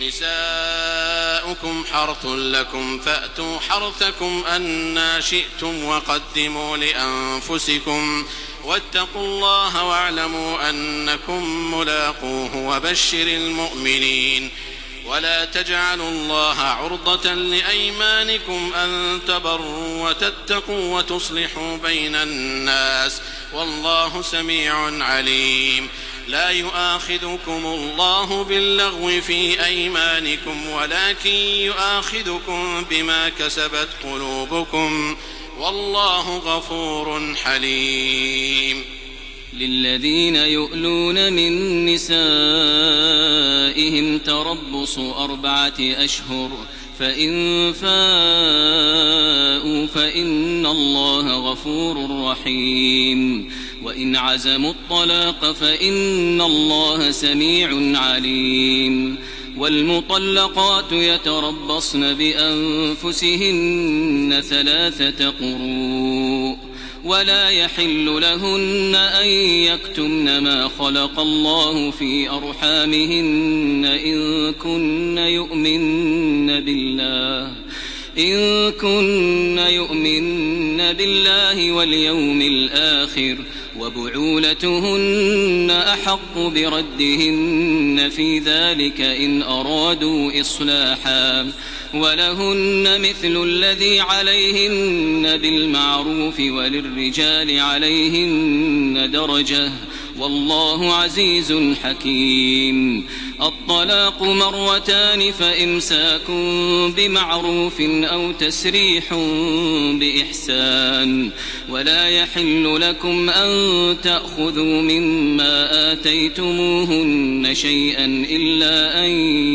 نساؤكم حرث لكم فأتوا حرثكم أنى شئتم وقدموا لأنفسكم واتقوا الله واعلموا أنكم ملاقوه وبشر المؤمنين. ولا تجعلوا الله عرضة لأيمانكم أن تبروا وتتقوا وتصلحوا بين الناس والله سميع عليم. لا يؤاخذكم الله باللغو في أيمانكم ولكن يؤاخذكم بما كسبت قلوبكم والله غفور حليم. للذين يؤلون من نسائهم تربص أربعة أشهر فإن فاءوا فإن الله غفور رحيم. وإن عزموا الطلاق فإن الله سميع عليم. والمطلقات يتربصن بأنفسهن ثلاثة قروء ولا يحل لهن أن يكتمن ما خلق الله في أرحامهن إن كن يؤمن بالله إن كن يؤمن بالله واليوم الآخر وبعولتهن أحق بردهن في ذلك إن أرادوا إصلاحا ولهن مثل الذي عليهن بالمعروف وللرجال عليهن درجة والله عزيز حكيم. الطلاق مرتان فإمساك بمعروف أو تسريح بإحسان ولا يحل لكم أن تأخذوا مما آتيتموهن شيئا إلا أن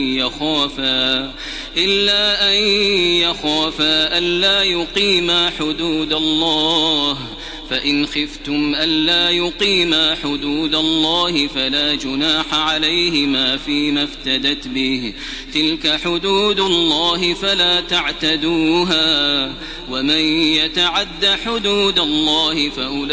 يخافا إلا أن يخافا ألا يقيما حدود الله فإن خفتم ألا يقيما حدود الله فلا جناح عليهما فيما افتدت به تلك حدود الله فلا تعتدوها ومن يتعد حدود الله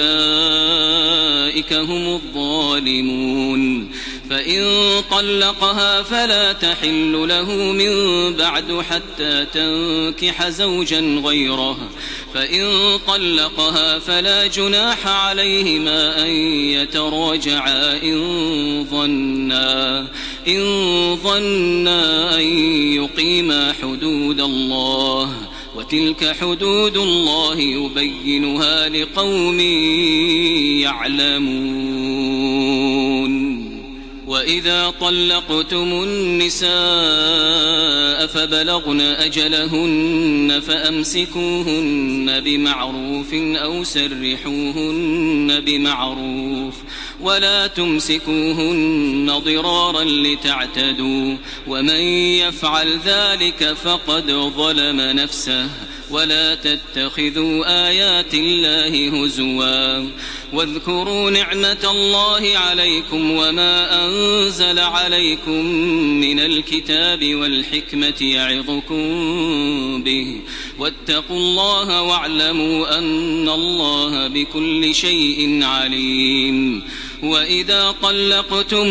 فأولئك هم الظالمون. فإن طلقها فلا تحل له من بعد حتى تنكح زوجا غيره فإن طلقها فلا جناح عليهما أن يتراجعا إن ظنا إن ظنا أن يقيما حدود الله وتلك حدود الله يبينها لقوم يعلمون. وإذا طلقتم النساء فبلغن أجلهن فأمسكوهن بمعروف أو سرحوهن بمعروف ولا تمسكوهن ضرارا لتعتدوا ومن يفعل ذلك فقد ظلم نفسه ولا تتخذوا آيات الله هزوا واذكروا نعمة الله عليكم وما أنزل عليكم من الكتاب والحكمة يعظكم به واتقوا الله واعلموا أن الله بكل شيء عليم. وإذا طلقتم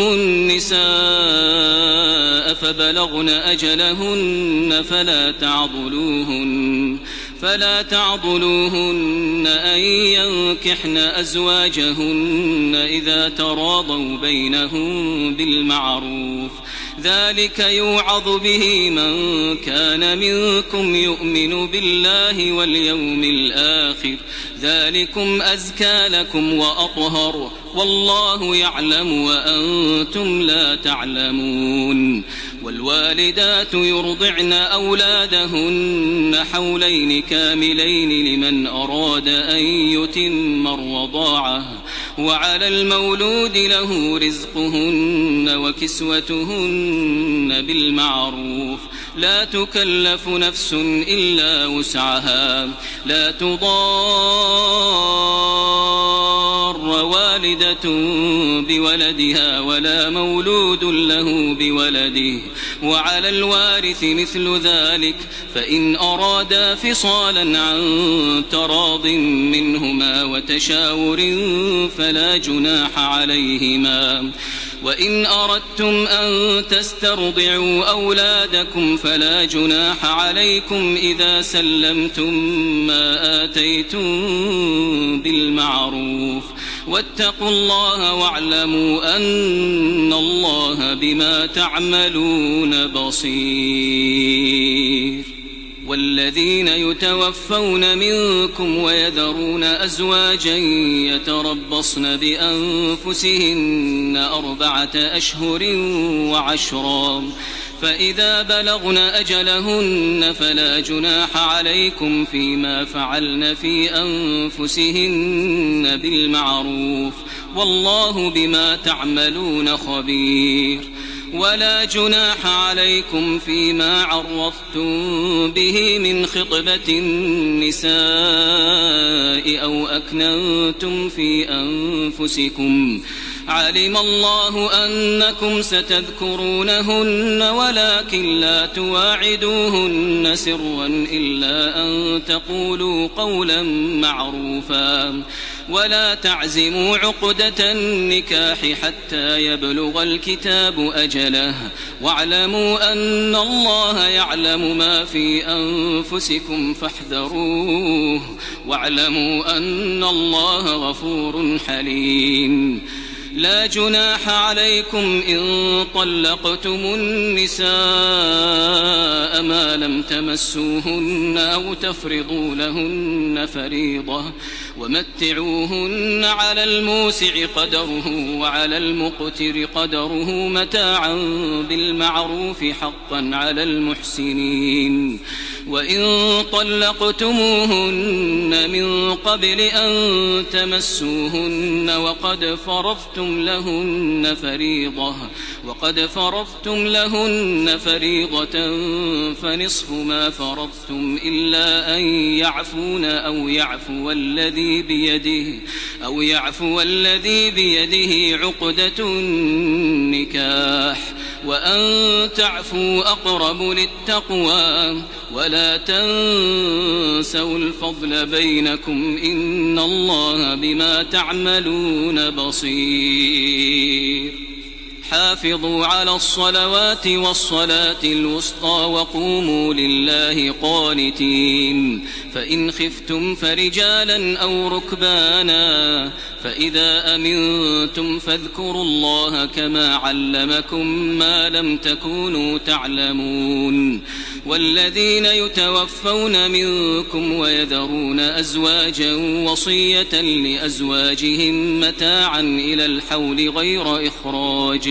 النساء فبلغن أجلهن فلا تعضلوهن فلا تعضلوهن أن ينكحن أزواجهن إذا تراضوا بينهم بالمعروف ذلك يوعظ به من كان منكم يؤمن بالله واليوم الآخر ذلكم أزكى لكم وأطهر والله يعلم وأنتم لا تعلمون. والوالدات يرضعن أولادهن حولين كاملين لمن أراد أن يتم الرضاعة وعلى المولود له رزقهن وكسوتهن بالمعروف لا تكلف نفس إلا وسعها لا تضار والدة بولدها ولا مولود له بولده وعلى الوارث مثل ذلك فإن أرادا فصالا عن تراض منهما وتشاور فلا جناح عليهما. وإن أردتم أن تسترضعوا أولادكم فلا جناح عليكم إذا سلمتم ما آتيتم بالمعروف واتقوا الله واعلموا أن الله بما تعملون بصير. والذين يتوفون منكم ويذرون أزواجا يتربصن بأنفسهن أربعة أشهر وعشرا فإذا بلغن أجلهن فلا جناح عليكم فيما فعلن في أنفسهن بالمعروف والله بما تعملون خبير. ولا جناح عليكم فيما عرضتم به من خطبة النساء أو أكننتم في أنفسكم علم الله أنكم ستذكرونهن ولكن لا تواعدوهن سرا إلا أن تقولوا قولا معروفا ولا تعزموا عقدة النكاح حتى يبلغ الكتاب أجله واعلموا أن الله يعلم ما في أنفسكم فاحذروه واعلموا أن الله غفور حليم. لا جناح عليكم إن طلقتم النساء ما لم تمسوهن أو تفرضوا لهن فريضة ومتعوهن على الموسع قدره وعلى المقتر قدره متاعا بالمعروف حقا على المحسنين. وإن طلقتموهن من قبل أن تمسوهن وقد فرضتم لهن فريضة وقد فرضتم لهن فريضة فنصف ما فرضتم إلا أن يعفون أو يعفو الذي بيده أو يعفو الذي بيده عقدة النكاح وأن تعفوا أقرب للتقوى ولا تنسوا الفضل بينكم إن الله بما تعملون بصير. حافظوا على الصلوات والصلاة الوسطى وقوموا لله قانتين فإن خفتم فرجالا أو ركبانا فإذا أمنتم فاذكروا الله كما علمكم ما لم تكونوا تعلمون. والذين يتوفون منكم ويذرون أزواجا وصية لأزواجهم متاعا إلى الحول غير إخراج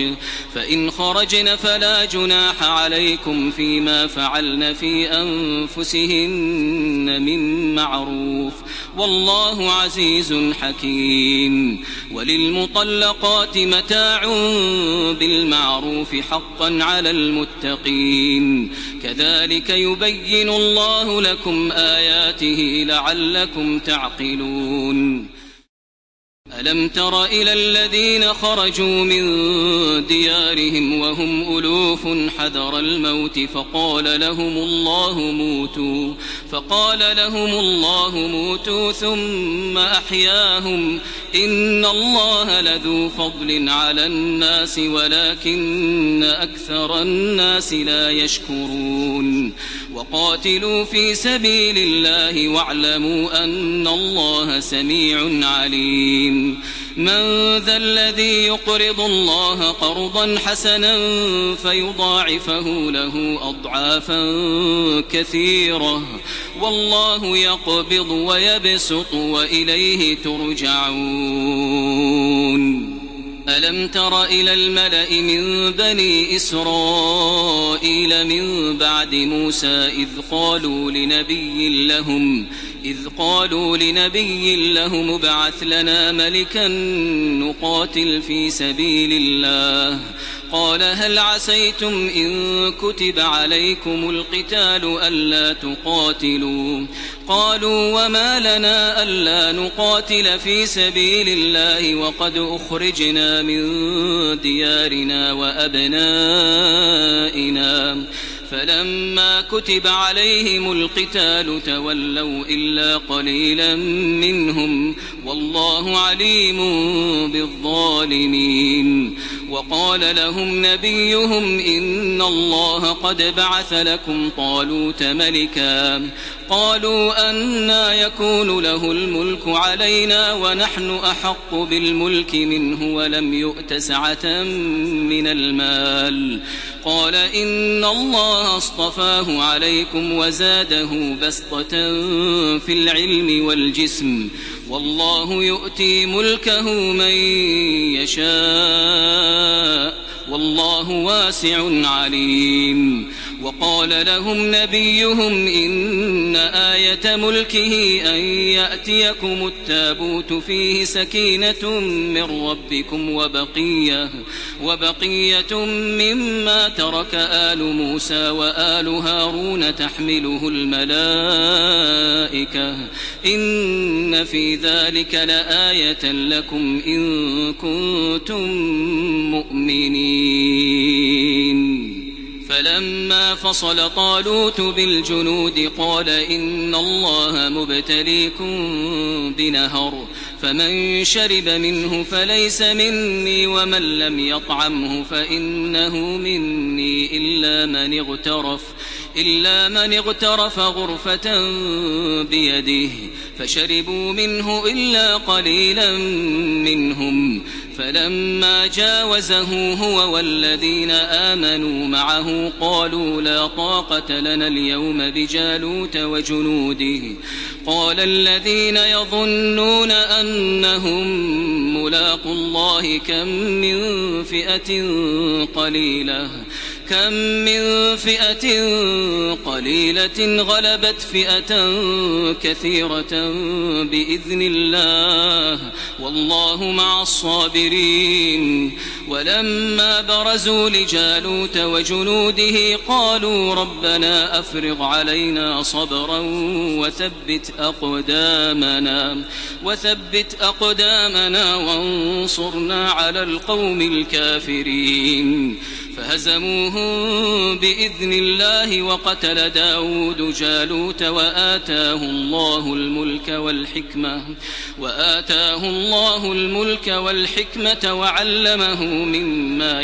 فإن خرجن فلا جناح عليكم فيما فعلن في أنفسهن من معروف والله عزيز حكيم. وللمطلقات متاع بالمعروف حقا على المتقين كذلك يبين الله لكم آياته لعلكم تعقلون. ألم تر إلى الذين خرجوا من ديارهم وهم ألوف حذر الموت فقال لهم الله موتوا فقال لهم الله موتوا ثم أحياهم إن الله لذو فضل على الناس ولكن أكثر الناس لا يشكرون. وقاتلوا في سبيل الله واعلموا أن الله سميع عليم. من ذا الذي يقرض الله قرضا حسنا فيضاعفه له أضعافا كثيرة والله يقبض ويبسط وإليه ترجعون. ألم تر إلى الملأ من بني إسرائيل من بعد موسى إذ قالوا لنبي لهم إذ قالوا لنبي لهم ابعث لنا ملكا نقاتل في سبيل الله قال هل عسيتم إن كتب عليكم القتال ألا تقاتلوا قالوا وما لنا ألا نقاتل في سبيل الله وقد أخرجنا من ديارنا وأبنائنا فلما كتب عليهم القتال تولوا إلا قليلا منهم والله عليم بالظالمين. وقال لهم نبيهم إن الله قد بعث لكم طالوت ملكا قالوا أنى يكون له الملك علينا ونحن أحق بالملك منه ولم يؤت سعة من المال قال إن الله اصطفاه عليكم وزاده بسطة في العلم والجسم والله يؤتي ملكه من يشاء والله واسع عليم. وقال لهم نبيهم إن آية ملكه أن يأتيكم التابوت فيه سكينة من ربكم وبقية, وبقية مما ترك آل موسى وآل هارون تحمله الملائكة إن في ذلك لآية لكم إن كنتم مؤمنين. فلما فصل طالوت بالجنود قال إن الله مبتليكم بنهر فمن شرب منه فليس مني ومن لم يطعمه فإنه مني إلا من اغترف إلا من اغترف غرفة بيده فشربوا منه إلا قليلا منهم فلما جاوزه هو والذين آمنوا معه قالوا لا طاقة لنا اليوم بجالوت وجنوده قال الذين يظنون أنهم ملاقوا الله كم من فئة قليلة كم من فئة قليلة غلبت فئة كثيرة بإذن الله والله مع الصابرين. ولما برزوا لجالوت وجنوده قالوا ربنا أفرغ علينا صبرا وثبت أقدامنا وثبت أقدامنا وانصرنا على القوم الكافرين فهزموهم بإذن الله وقتل داود جالوت وآتاه الله الملك والحكمة وآتاه الله الملك والحكمة وعلمه مما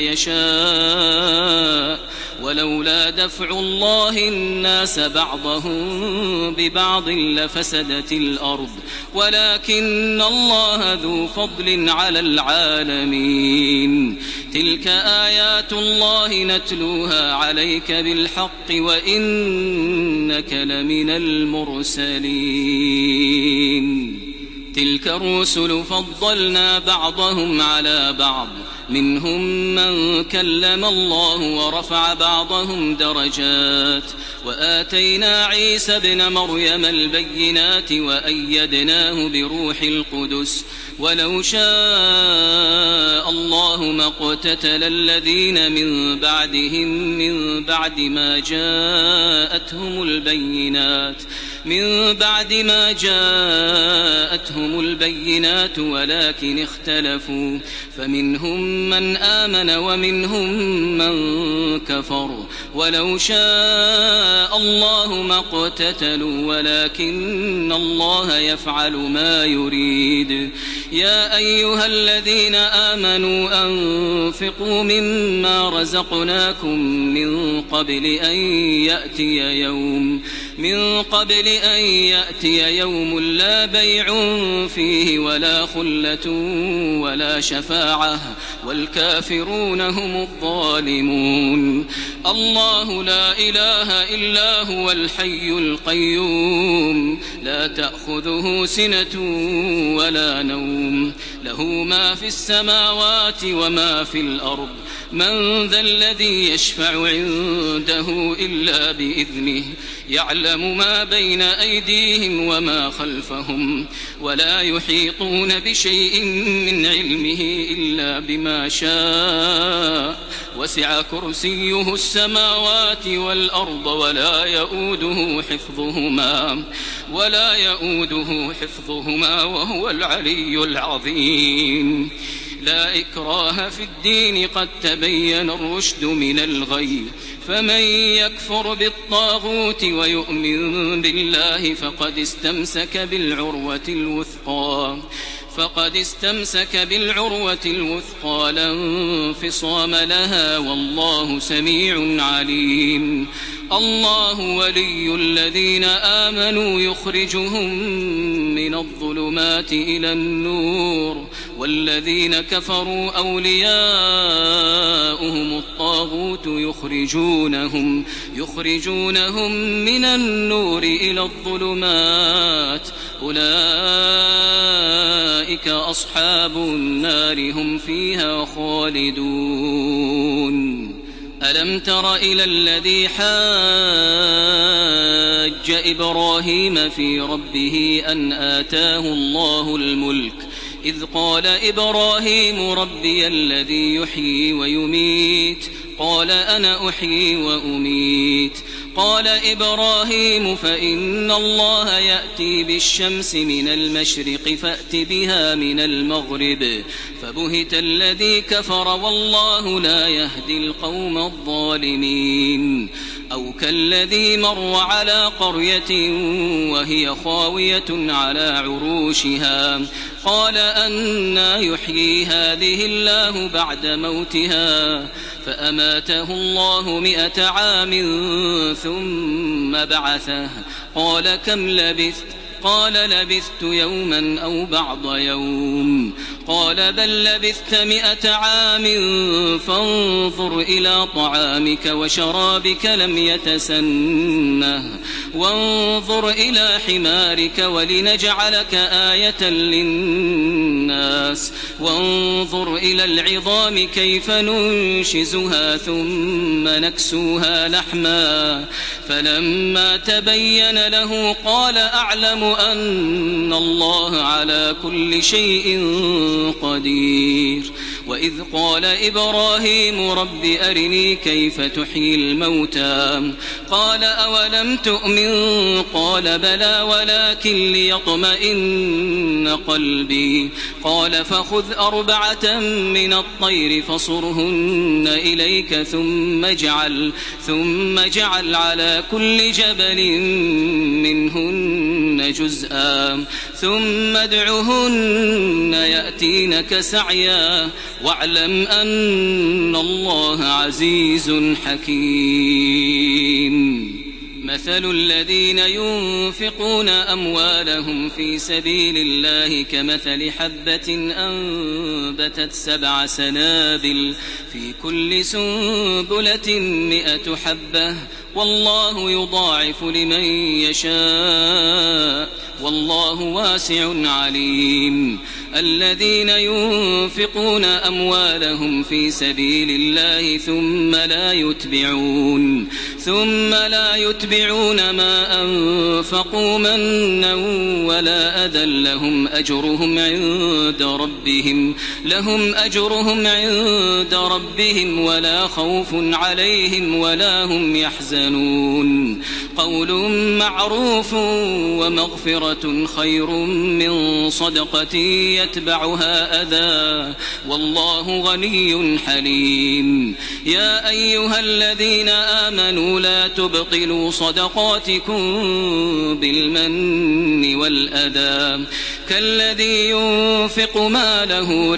يشاء ولولا دفع الله الناس بعضهم ببعض لفسدت الأرض ولكن الله ذو فضل على العالمين. تلك آيات الله نتلوها عليك بالحق وإنك لمن المرسلين. تلك الرسل فضلنا بعضهم على بعض منهم من كلم الله ورفع بعضهم درجات وآتينا عيسى ابن مريم البينات وأيدناه بروح القدس ولو شاء الله ما اقتتل الذين من بعدهم من بعد ما جاءتهم البينات من بعد ما جاءتهم البينات ولكن اختلفوا فمنهم من آمن ومنهم من كفر ولو شاء الله ما اقتتلوا ولكن الله يفعل ما يريد. يا أيها الذين آمنوا أنفقوا مما رزقناكم من قبل أن يأتي يوم من قبل أن يأتي يوم لا بيع فيه ولا خلة ولا شفاعة والكافرون هم الظالمون. الله لا إله إلا هو الحي القيوم لا تأخذه سنة ولا نوم له ما في السماوات وما في الأرض من ذا الذي يشفع عنده إلا بإذنه يعلم ما بين أيديهم وما خلفهم ولا يحيطون بشيء من علمه إلا بما شاء وسع كرسيه السماوات والأرض ولا يؤوده حفظهما ولا يؤوده حفظهما وهو العلي العظيم. لا إكراه في الدين قد تبين الرشد من الغي فمن يكفر بالطاغوت ويؤمن بالله فقد استمسك بالعروة الوثقى فقد استمسك بالعروة الوثقى لا انفصام لها والله سميع عليم. الله ولي الذين آمنوا يخرجهم من الظلمات إلى النور والذين كفروا أولياؤهم الطاغوت يخرجونهم يخرجونهم من النور إلى الظلمات أولئك أصحاب النار هم فيها خالدون. ألم تر إلى الذي حاج إبراهيم في ربه أن آتاه الله الملك إذ قال إبراهيم ربي الذي يحيي ويميت قال أنا أحيي وأميت قال إبراهيم فإن الله يأتي بالشمس من المشرق فأت بها من المغرب فبهت الذي كفر والله لا يهدي القوم الظالمين. أو كالذي مر على قرية وهي خاوية على عروشها قال أنى يحيي هذه الله بعد موتها فأماته الله مئة عام ثم بعثه قال كم لبثت قال لبثت يوما أو بعض يوم قال بل لبثت مئة عام فانظر إلى طعامك وشرابك لم يتسنه وانظر إلى حمارك ولنجعلك آية للناس وانظر إلى العظام كيف ننشزها ثم نكسوها لحما فلما تبين له قال أعلم أن الله على كل شيء قدير. وإذ قال إبراهيم رب أرني كيف تحيي الموتى قال أولم تؤمن قال بلى ولكن ليطمئن قلبي قال فخذ أربعة من الطير فصرهن إليك ثم اجعل ثم اجعل على كل جبل منهن جزءا ثم ادعهن يأتينك سعيا واعلم أن الله عزيز حكيم. مثل الذين ينفقون أموالهم في سبيل الله كمثل حبة أنبتت سبع سنابل في كل سنبلة مئة حبة والله يضاعف لمن يشاء والله واسع عليم. الذين ينفقون أموالهم في سبيل الله ثم لا يتبعون ثم لا يتبعون ما أنفقوا منا ولا أذى لهم أجرهم عند ربهم لهم أجرهم عند ربهم ولا خوف عليهم ولا هم يحزنون. قول معروف ومغفرة خير من صدقة يتبعها أذى والله غني حليم. يا أيها الذين آمنوا لا تبطلوا صدقاتكم بالمن والأذى كالذي ينفق ماله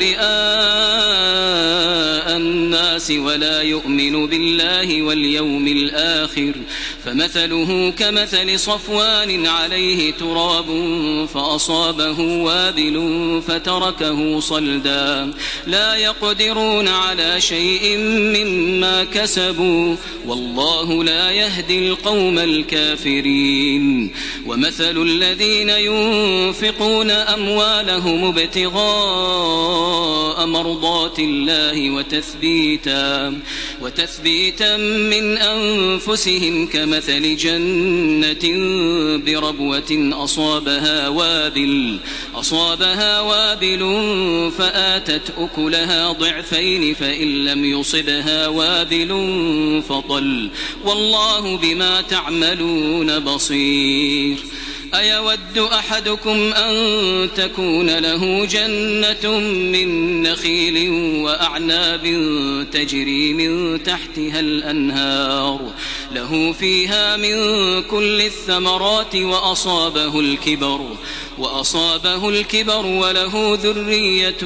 رئاء الناس ولا يؤمن بالله واليوم الآخر فمثله كمثل صفوان عليه تراب فأصابه وابل فتركه صلدا لا يقدرون على شيء مما كسبوا والله لا يهدي القوم الكافرين. ومثل الذين ينفقون أموالهم ابتغاء مرضات الله وتثبيتا, وتثبيتا من أنفسهم كمثل جنة بربوة أصابها وابل, أصابها وابل فآتت أكلها ضعفين فإن لم يصبها وابل فطل والله بما تعملون بصير. أيود أحدكم أن تكون له جنة من نخيل وأعناب تجري من تحتها الأنهار له فيها من كل الثمرات وأصابه الكبر وأصابه الكبر وله ذرية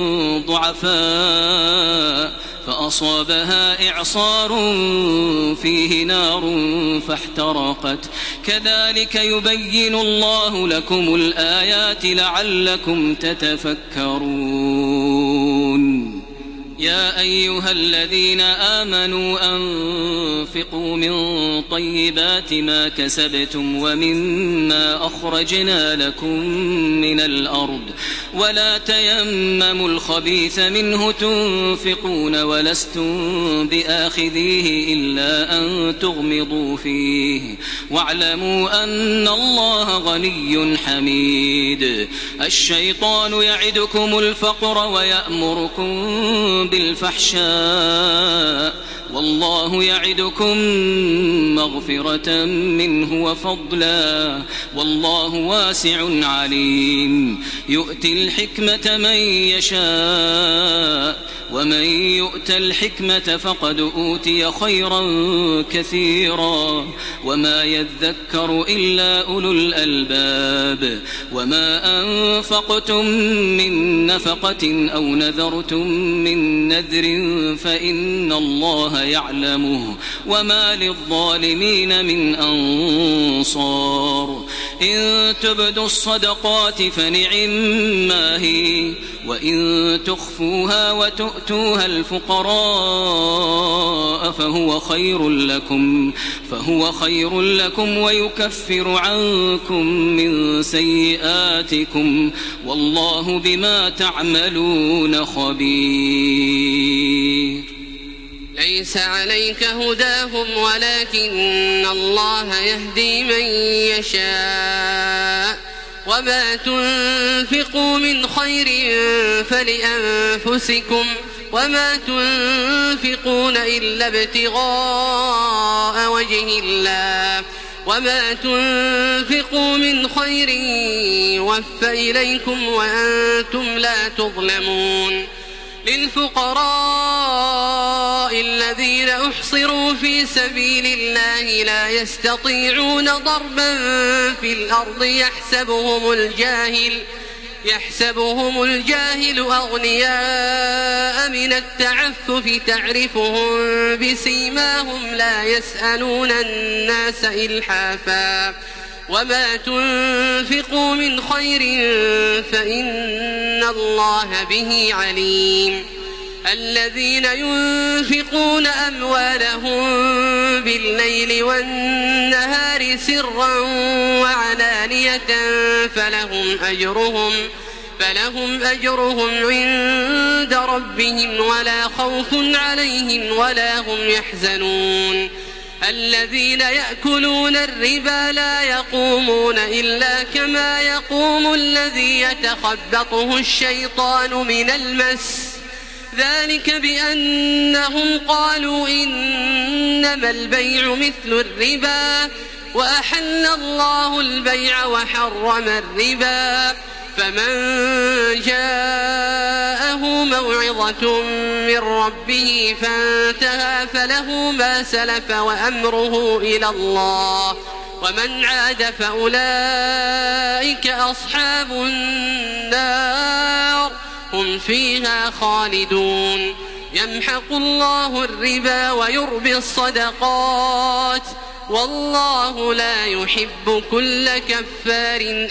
ضعفاء فأصابها إعصار فيه نار فاحترقت كذلك يبين الله لكم الآيات لعلكم تتفكرون. يا أيها الذين آمنوا أنفقوا من طيبات ما كسبتم ومما أخرجنا لكم من الأرض ولا تيمموا الخبيث منه تنفقون ولستم بآخذيه إلا أن تغمضوا فيه واعلموا أن الله غني حميد. الشيطان يعدكم الفقر ويأمركم بالفحشاء والله يعدكم مغفرة منه وفضلا والله واسع عليم. يؤتي الحكمة من يشاء ومن يؤت الحكمة فقد أوتي خيرا كثيرا وما يذكر إلا أولو الألباب. وما أنفقتم من نفقة أو نذرتم من نذر فإن الله يعلمه وما للظالمين من أنصار. إن تبدوا الصدقات فنعما هي وإن تخفوها وتؤتوها الفقراء فهو خير لكم فهو خير لكم ويكفر عنكم من سيئاتكم والله بما تعملون خبير. ليس عليك هداهم ولكن الله يهدي من يشاء وما تنفقوا من خير فلأنفسكم وما تنفقون إلا ابتغاء وجه الله وما تنفقوا من خير يوفى إليكم وأنتم لا تظلمون. للفقراء الذين أحصروا في سبيل الله لا يستطيعون ضربا في الأرض يحسبهم الجاهل يحسبهم الجاهل أغنياء من التعفف تعرفهم بسيماهم لا يسألون الناس إلحافا وما تنفقوا من خير فإن الله به عليم. الذين ينفقون أموالهم بالليل والنهار سرا وعلانية فلهم أجرهم فلهم أجرهم عند ربهم ولا خوف عليهم ولا هم يحزنون الذين يأكلون الربا لا يقومون إلا كما يقوم الذي يتخبطه الشيطان من المس ذلك بأنهم قالوا إنما البيع مثل الربا وأحل الله البيع وحرم الربا فمن جاءه موعظة من ربه فانتهى فله ما سلف وأمره إلى الله ومن عاد فأولئك أصحاب النار هم فيها خالدون يمحق الله الربا ويربي الصدقات والله لا يحب كل كفار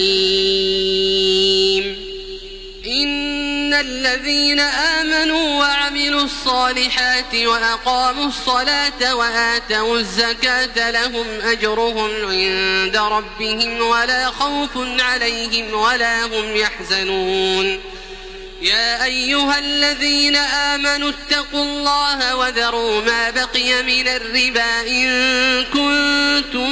أثيم إن الذين آمنوا وعملوا الصالحات وأقاموا الصلاة وآتوا الزكاة لهم أجرهم عند ربهم ولا خوف عليهم ولا هم يحزنون يا أيها الذين آمنوا اتقوا الله وذروا ما بقي من الربا إن كنتم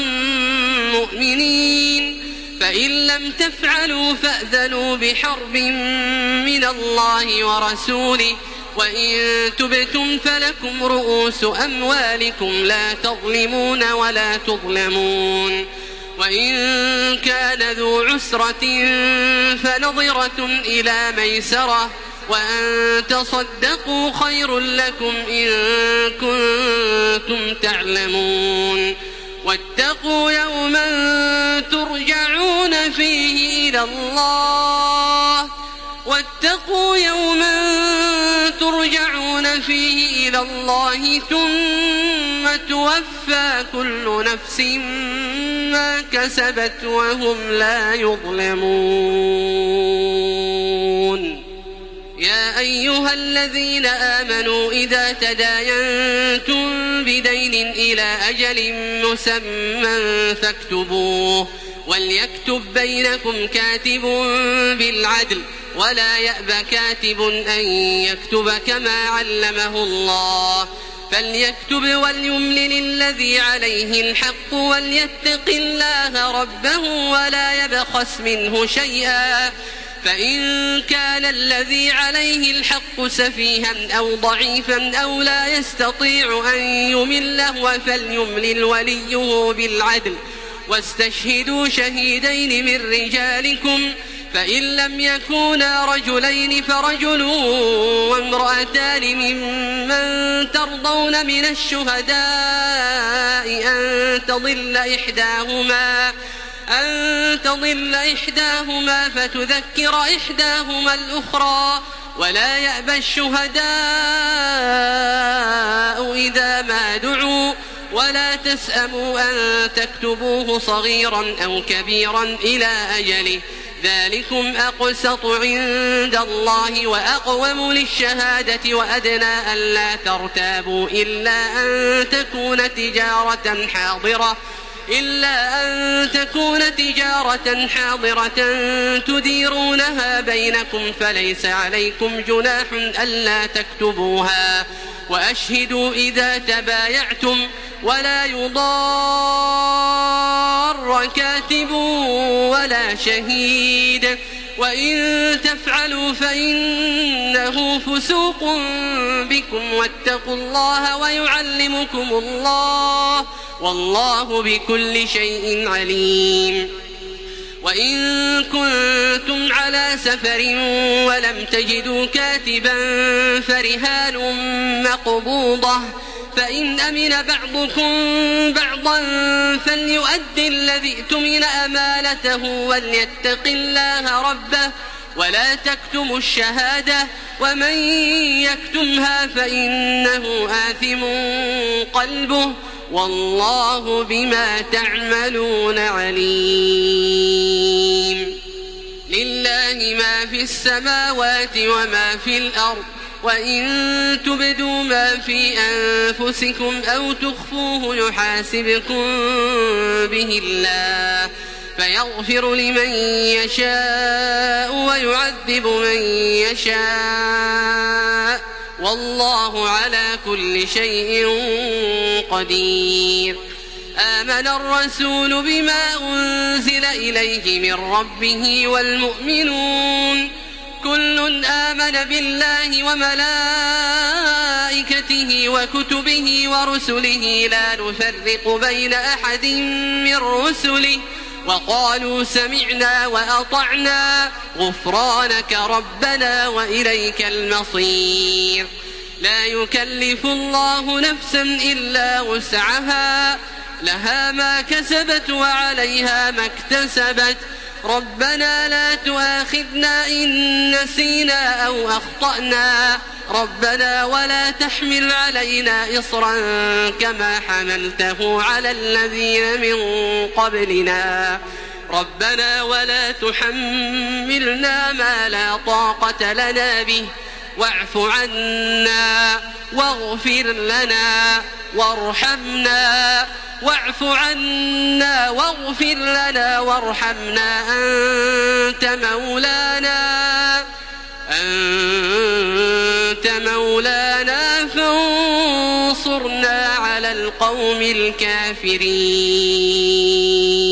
مؤمنين فإن لم تفعلوا فأذنوا بحرب من الله ورسوله وإن تبتم فلكم رؤوس أموالكم لا تظلمون ولا تظلمون وإن كان ذو عسرة فنظرة إلى ميسرة وأن تصدقوا خير لكم إن كنتم تعلمون واتقوا يوما ترجعون فيه إلى الله واتقوا يوما ترجعون فيه إلى الله ثم توفى كل نفس ما كسبت وهم لا يظلمون يا أيها الذين آمنوا إذا تداينتم بدين إلى أجل مسمى فاكتبوه وليكتب بينكم كاتب بالعدل ولا يأب كاتب أن يكتب كما علمه الله فليكتب وليملل الذي عليه الحق وليتق الله ربه ولا يبخس منه شيئا فإن كان الذي عليه الحق سفيها أو ضعيفا أو لا يستطيع أن يمله فليملل وليه بالعدل واستشهدوا شهيدين من رجالكم فإن لم يكونا رجلين فرجل وامرأتان ممن ترضون من الشهداء أن تضل إحداهما أن تضل إحداهما فتذكر إحداهما الأخرى ولا يأبى الشهداء إذا ما دعوا ولا تسأموا أن تكتبوه صغيرا أو كبيرا إلى أجله ذلكم أقسط عند الله وأقوم للشهادة وأدنى ألا ترتابوا إلا أن تكون تجارة حاضرة إلا أن تكون تجارة حاضرة تديرونها بينكم فليس عليكم جناح ألا تكتبوها وأشهدوا إذا تبايعتم ولا يضار كاتب ولا شهيد وإن تفعلوا فإنه فسوق بكم واتقوا الله ويعلمكم الله والله بكل شيء عليم وإن كنتم على سفر ولم تجدوا كاتبا فرهان مقبوضة فإن أمن بعضكم بعضا فليؤدي الذي اؤتمن أمانته وليتق الله ربه ولا تكتموا الشهادة ومن يكتمها فإنه آثم قلبه والله بما تعملون عليم لله ما في السماوات وما في الأرض وإن تبدوا ما في أنفسكم أو تخفوه يحاسبكم به الله فيغفر لمن يشاء ويعذب من يشاء والله على كل شيء قدير. آمن الرسول بما أنزل إليه من ربه والمؤمنون كل آمن بالله وملائكته وكتبه ورسله لا نفرق بين أحد من رسله وقالوا سمعنا وأطعنا غفرانك ربنا وإليك المصير. لا يكلف الله نفسا إلا وسعها لها ما كسبت وعليها ما اكتسبت ربنا لا تؤاخذنا إن نسينا أو أخطأنا ربنا ولا تحمل علينا إصرا كما حملته على الذين من قبلنا ربنا ولا تحملنا ما لا طاقة لنا به واعف عنا واغفر لنا وارحمنا واعف عنا واغفر لنا وارحمنا أنت مولانا أنت مولانا فانصرنا على القوم الكافرين.